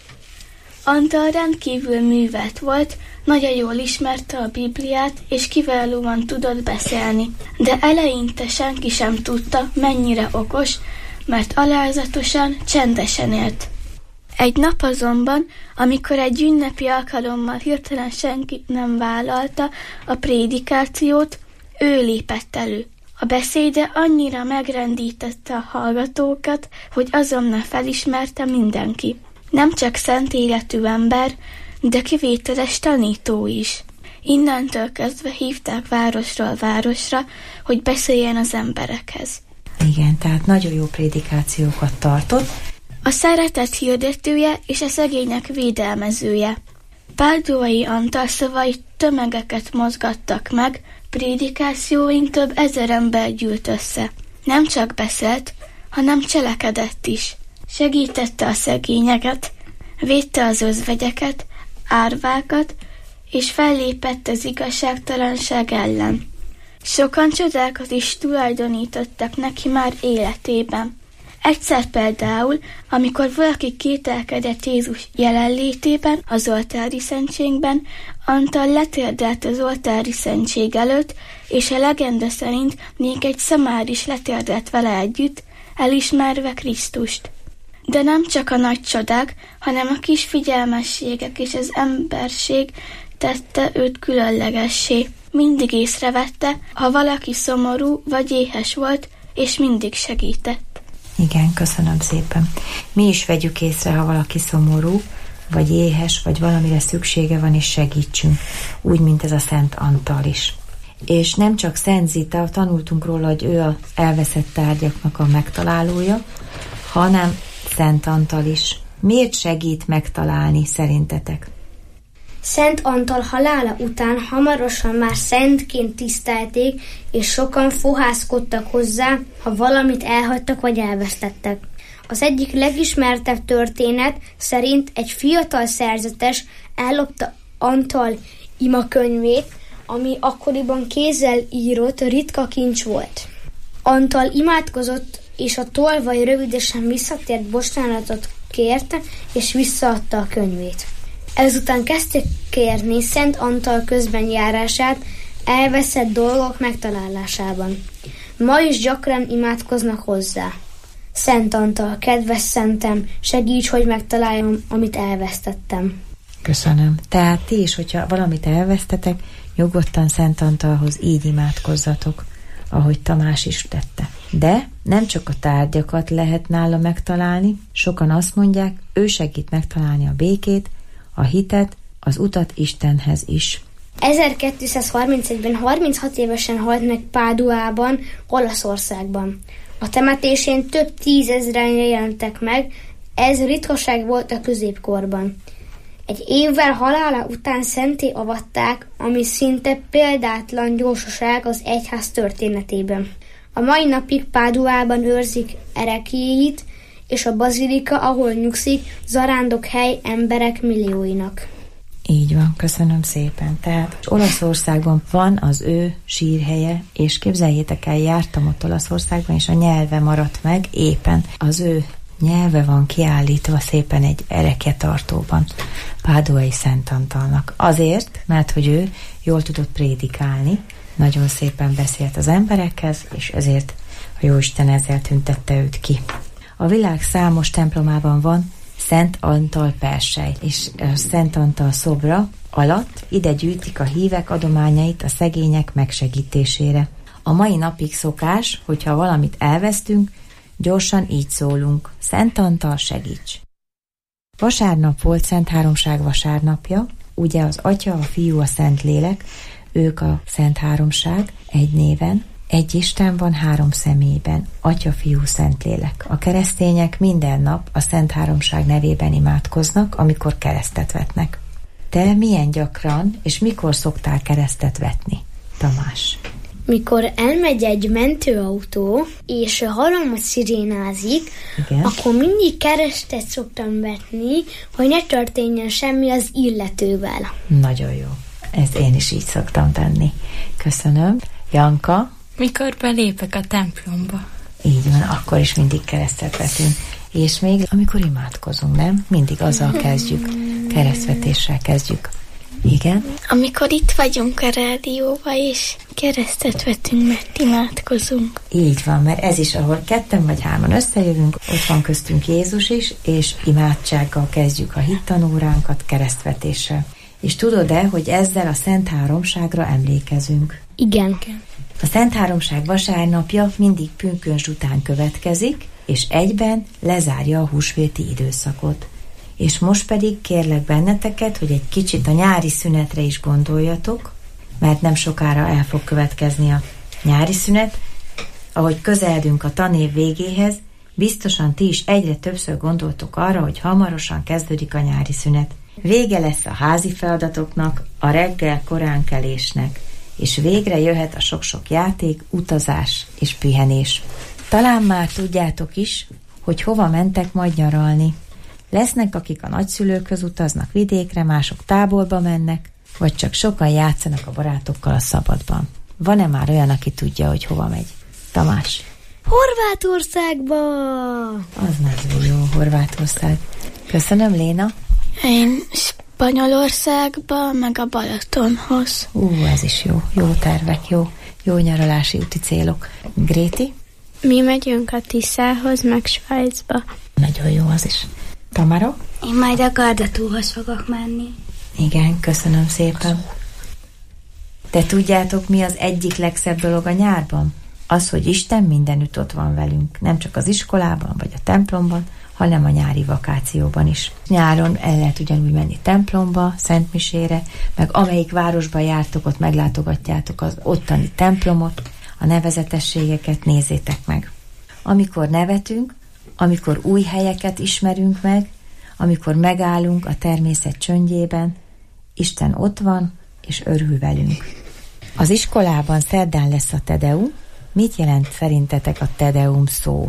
Antal rendkívül művelt volt, nagyon jól ismerte a Bibliát, és kiválóan tudott beszélni. De eleinte senki sem tudta, mennyire okos, mert alázatosan, csendesen élt. Egy nap azonban, amikor egy ünnepi alkalommal hirtelen senki nem vállalta a prédikációt, ő lépett elő. A beszéde annyira megrendítette a hallgatókat, hogy azonnal felismerte mindenki. Nem csak szent életű ember, de kivételes tanító is. Innentől kezdve hívták városról városra, hogy beszéljen az emberekhez. Igen, tehát nagyon jó prédikációkat tartott. A szeretet hirdetője és a szegények védelmezője. Páduai Antal szavai tömegeket mozgattak meg, prédikációin több ezer ember gyűlt össze. Nem csak beszélt, hanem cselekedett is. Segítette a szegényeket, védte az özvegyeket, árvákat, és fellépett az igazságtalanság ellen. Sokan csodákat is tulajdonítottak neki már életében. Egyszer például, amikor valaki kételkedett Jézus jelenlétében, az oltári szentségben, Antal letérdelt az oltári szentség előtt, és a legenda szerint még egy szamár is letérdelt vele együtt, elismerve Krisztust. De nem csak a nagy csodák, hanem a kis figyelmességek és az emberség tette őt különlegessé. Mindig észrevette, ha valaki szomorú vagy éhes volt, és mindig segített. Igen, köszönöm szépen. Mi is vegyük észre, ha valaki szomorú, vagy éhes, vagy valamire szüksége van, és segítsünk. Úgy, mint ez a Szent Antal is. És nem csak Szent Zita, tanultunk róla, hogy ő az elveszett tárgyaknak a megtalálója, hanem Szent Antal is. Miért segít megtalálni szerintetek? Szent Antal halála után hamarosan már szentként tisztelték, és sokan fohászkodtak hozzá, ha valamit elhagytak vagy elvesztettek. Az egyik legismertebb történet szerint egy fiatal szerzetes ellopta Antal imakönyvét, ami akkoriban kézzel írott ritka kincs volt. Antal imádkozott, és a tolvaj rövidesen visszatért, bocsánatot kérte, és visszaadta a könyvét. Ezután kezdték kérni Szent Antal közbenjárását elveszett dolgok megtalálásában. Ma is gyakran imádkoznak hozzá. Szent Antal, kedves szentem, segíts, hogy megtaláljam, amit elvesztettem. Köszönöm. Tehát ti is, hogyha valamit elvesztetek, nyugodtan Szent Antalhoz így imádkozzatok, ahogy Tamás is tette. De nem csak a tárgyakat lehet nála megtalálni, sokan azt mondják, ő segít megtalálni a békét, a hitet, az utat Istenhez is. ezerkétszázharmincegyben harminchat évesen halt meg Páduában, Olaszországban. A temetésén több tízezren jelentek meg, ez ritkaság volt a középkorban. Egy évvel halála után szentté avatták, ami szinte példátlan gyorsaság az egyház történetében. A mai napig Páduában őrzik ereklyéit, és a bazilika, ahol nyugszik, zarándokhely emberek millióinak. Így van, köszönöm szépen. Tehát Olaszországban van az ő sírhelye, és képzeljétek el, jártam ott Olaszországban, és a nyelve maradt meg éppen. Az ő nyelve van kiállítva szépen egy erekjetartóban Páduai Szent Antalnak. Azért, mert hogy ő jól tudott prédikálni, nagyon szépen beszélt az emberekhez, és ezért a Jóisten ezzel tüntette őt ki. A világ számos templomában van Szent Antal persely, és a Szent Antal szobra alatt ide gyűjtik a hívek adományait a szegények megsegítésére. A mai napig szokás, hogyha valamit elvesztünk, gyorsan így szólunk: Szent Antal, segíts! Vasárnap volt Szent Háromság vasárnapja, ugye az Atya, a Fiú, a Szentlélek, ők a Szent Háromság egy néven, egy Isten van három személyben, Atya, Fiú, Szentlélek. A keresztények minden nap a Szent Háromság nevében imádkoznak, amikor keresztet vetnek. Te milyen gyakran és mikor szoktál keresztet vetni, Tamás? Mikor elmegy egy mentőautó, és hallom, hogy szirénázik, igen, akkor mindig keresztet szoktam vetni, hogy ne történjen semmi az illetővel. Nagyon jó. Ezt én is így szoktam tenni. Köszönöm. Janka? Mikor belépek a templomba. Így van, akkor is mindig keresztet vetünk. És még amikor imádkozunk, nem? Mindig azzal kezdjük. Keresztvetéssel kezdjük. Igen? Amikor itt vagyunk a rádióban, és keresztet vetünk, mert imádkozunk. Így van, mert ez is, ahol ketten vagy hárman összejövünk, ott van köztünk Jézus is, és imádsággal kezdjük a hittanóránkat, keresztvetéssel. És tudod-e, hogy ezzel a Szent Háromságra emlékezünk? Igen. A Szent Háromság vasárnapja mindig pünkösd után következik, és egyben lezárja a húsvéti időszakot. És most pedig kérlek benneteket, hogy egy kicsit a nyári szünetre is gondoljatok, mert nem sokára el fog következni a nyári szünet. Ahogy közeledünk a tanév végéhez, biztosan ti is egyre többször gondoltok arra, hogy hamarosan kezdődik a nyári szünet. Vége lesz a házi feladatoknak, a reggel korán kelésnek, és végre jöhet a sok-sok játék, utazás és pihenés. Talán már tudjátok is, hogy hova mentek majd nyaralni. Lesznek, akik a nagyszülőkhöz utaznak vidékre, mások táborba mennek, vagy csak sokan játszanak a barátokkal a szabadban. Van-e már olyan, aki tudja, hogy hova megy? Tamás? Horvátországba! Az nagyon jó, Horvátország. Köszönöm, Léna. Én Spanyolországba, meg a Balatonhoz. Ú, ez is jó. Jó tervek, jó, jó nyaralási úti célok. Gréti? Mi megyünk a Tiszához, meg Svájcba. Nagyon jó az is. Tamara? Én majd a Gardatúhoz fogok menni. Igen, köszönöm szépen. De tudjátok, mi az egyik legszebb dolog a nyárban? Az, hogy Isten mindenütt ott van velünk. Nem csak az iskolában, vagy a templomban, hanem a nyári vakációban is. Nyáron el lehet ugyanúgy menni templomba, szentmisére, meg amelyik városba jártok, ott meglátogatjátok az ottani templomot, a nevezetességeket nézzétek meg. Amikor nevetünk, amikor új helyeket ismerünk meg, amikor megállunk a természet csöndjében, Isten ott van, és örül velünk. Az iskolában szerdán lesz a Tedeum. Mit jelent szerintetek a Tedeum szó?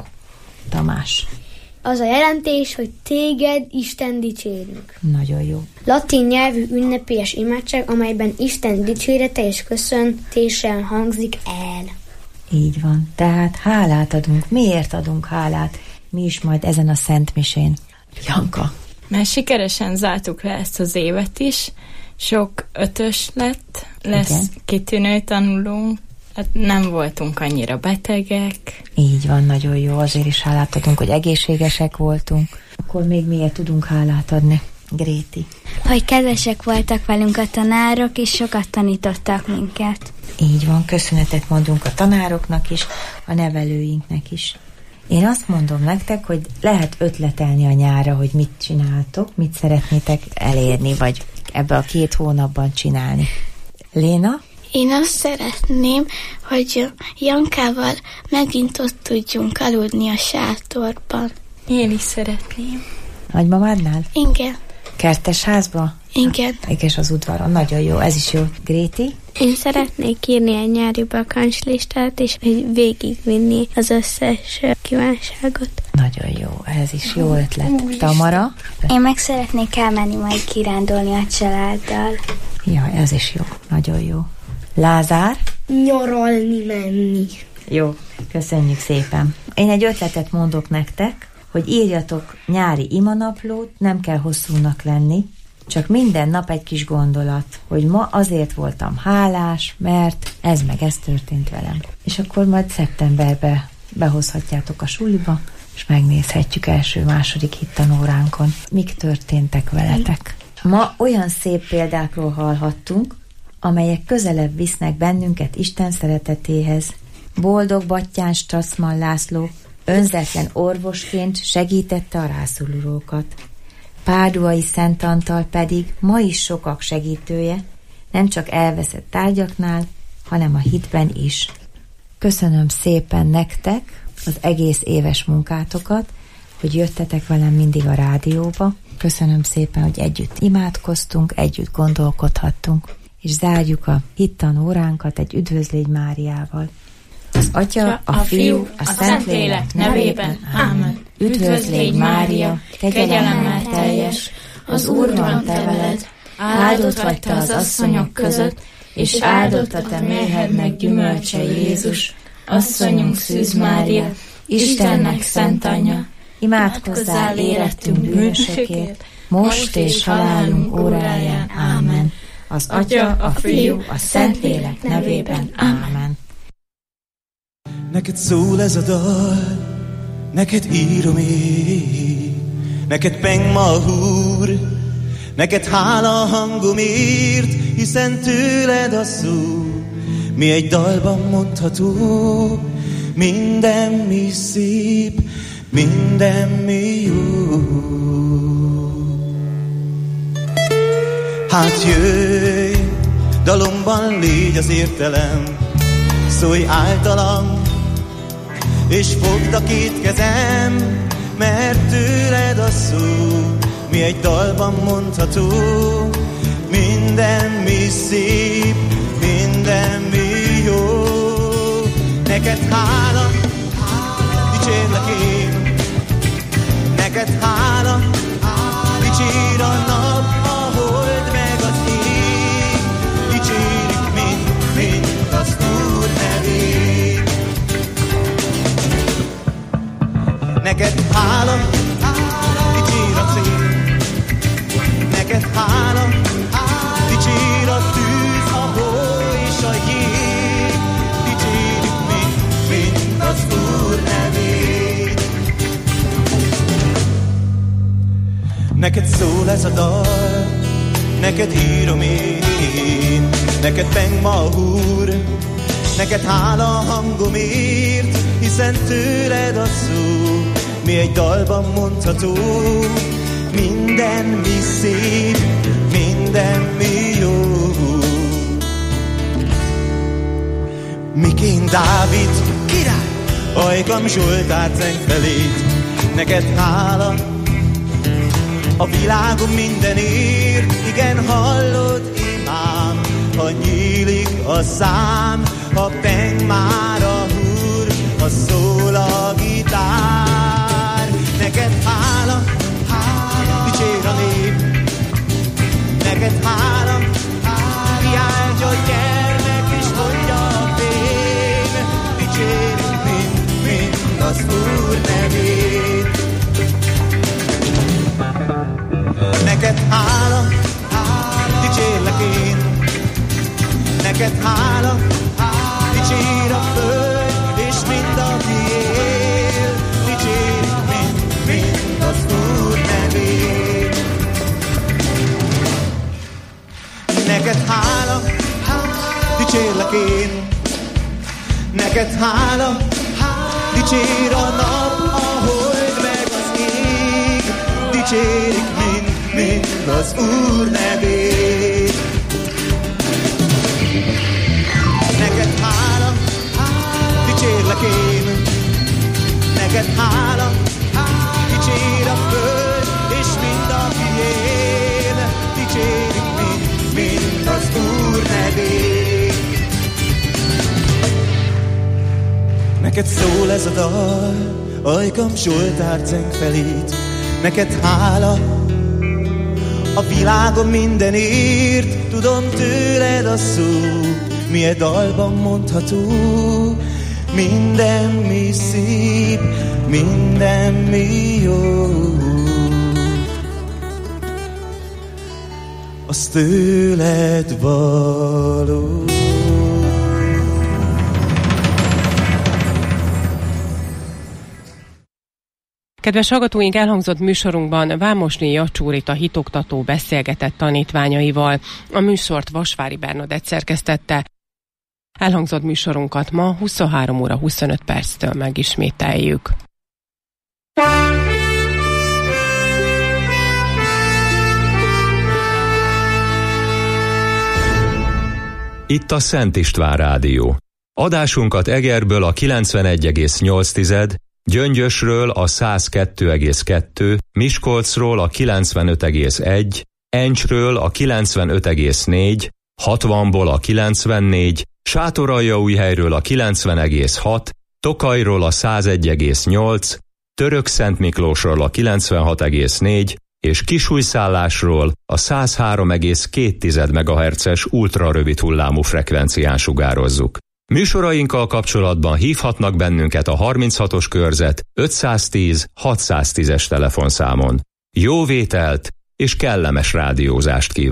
Tamás? Az a jelentés, hogy téged Isten dicsérünk. Nagyon jó. Latin nyelvű ünnepélyes imádság, amelyben Isten dicsérete és köszöntése hangzik el. Így van. Tehát hálát adunk. Miért adunk hálát? Mi is majd ezen a szentmisén. Janka? Mert sikeresen zártuk le ezt az évet is. Sok ötös lett, lesz igen, kitűnő tanulónk. Hát nem voltunk annyira betegek. Így van, nagyon jó. Azért is hálát adunk, hogy egészségesek voltunk. Akkor még miért tudunk hálát adni? Gréti? Hogy kedvesek voltak velünk a tanárok, és sokat tanítottak minket. Így van, köszönetet mondunk a tanároknak is, a nevelőinknek is. Én azt mondom nektek, hogy lehet ötletelni a nyárra, hogy mit csináltok, mit szeretnétek elérni, vagy ebbe a két hónapban csinálni. Léna? Én azt szeretném, hogy Jankával megint ott tudjunk aludni a sátorban. Én is szeretném. Nagymamádnál? Igen. Kertes házba? Igen. És az udvaron. Nagyon jó, ez is jó. Gréti? Én szeretnék írni egy nyári bakancslistát, és végigvinni az összes kívánságot. Nagyon jó, ez is jó ötlet. Tamara? Én meg szeretnék elmenni majd kirándulni a családdal. Ja, ez is jó, nagyon jó. Lázár? Nyaralni menni. Jó, köszönjük szépen. Én egy ötletet mondok nektek, hogy írjatok nyári imanaplót, nem kell hosszúnak lenni, csak minden nap egy kis gondolat, hogy ma azért voltam hálás, mert ez meg ez történt velem. És akkor majd szeptemberben behozhatjátok a suliba, és megnézhetjük első-második hittanóránkon, mik történtek veletek. Ma olyan szép példákról hallhattunk, amelyek közelebb visznek bennünket Isten szeretetéhez. Boldog Batthyán Strassmann László önzetlen orvosként segítette a rászorulókat. Páduai Szent Antal pedig ma is sokak segítője, nem csak elveszett tárgyaknál, hanem a hitben is. Köszönöm szépen nektek az egész éves munkátokat, hogy jöttetek velem mindig a rádióba. Köszönöm szépen, hogy együtt imádkoztunk, együtt gondolkodhattunk, és zárjuk a hittanóránkat egy Üdvözlégy Máriával. Az Atya, a Fiú, a Szentlélek nevében. Ámen. Üdvözlégy Mária, kegyelemmel teljes, az Úr van te veled, áldott vagy te az asszonyok között, és áldott a te méhednek gyümölcse Jézus. Asszonyunk Szűz Mária, Istennek szent anyja, imádkozzál érettünk bűnösökért, most és halálunk óráján. Ámen. Az Atya, a Fiú, a Szentlélek nevében. Ámen. Neked szól ez a dal, neked írom én, neked peng ma a húr, neked hála a hangomért, hiszen tőled a szó, mi egy dalban mondható, minden mi szép, minden mi jó. Hát jöjj, dalomban légy az értelem, szólj általam, és fogd a két kezem, mert tőled a szó, mi egy dalban mondható, minden mi szép, minden mi jó. Neked hála, dicsérlek én, neked hála, dicsér a nap, a hold meg az ég, dicsérik mind, mind az Úr nevét. Neked hála, dicsér a cél, neked hála, dicsér a tűz, a hó és a jég, dicsérik mind, mind az Úr nevét. Neked szól ez a dal, neked írom én, neked peng ma a húr, neked hála a hangomért, hiszen tőled a szó, mi egy dalban mondható, minden mi szép, minden mi jó. Miként Dávid király, ajkam Zsoltár zeng felét, neked hála a világon mindenért, igen hallod imám, ha nyílik a szám, ha peng már a húr, ha szól a gitár. Neked hála, hála, dicsér a nép, neked hála, kiáltja a gyermek és mondja a fém, dicsérik mind, mind az Úr nevét. Neked hála, dicsérlek én, neked hála, dicsér a föld, és mind aki él, dicsérik mind, mind az Úr nevét. Neked hála, dicsérlek én, neked hála, dicsér a nap, a hold meg az ég, dicsérik mind, mind az Úr nevét. Neked hála, dicsérlek én, neked hála, dicsér a föld, és mind aki él, dicsérik mind, mind az Úr nevét. Neked szól ez a dal, ajkam Zsoltár zeng felét, neked hála a világon mindenért, tudom tőled a szó, mi egy dalban mondható, minden mi szép, minden mi jó. Az tőled való. Kedves hallgatóink, elhangzott műsorunkban Vámosné Jacsó Rita hitoktató beszélgetett tanítványaival. A műsort Vasvári Bernadett szerkesztette. Elhangzott műsorunkat ma huszonhárom óra huszonöt perctől megismételjük. Itt a Szent István Rádió. Adásunkat Egerből a kilencvenegy egész nyolc, Gyöngyösről a száz kettő egész kettő, Miskolcról a kilencvenöt egész egy, Encsről a kilencvenöt egész négy, hatvanból a kilencvennégy, Sátoraljaújhelyről a kilencven egész hat, Tokajról a százegy egész nyolc, Törökszentmiklósról a kilencvenhat egész négy, és Kisújszállásról a száz három egész két megahertzes ultrarövid hullámú frekvencián sugározzuk. Műsorainkkal kapcsolatban hívhatnak bennünket a harminchatos körzet ötszáztíz hatszáztízes telefonszámon. Jó vételt és kellemes rádiózást kívánok!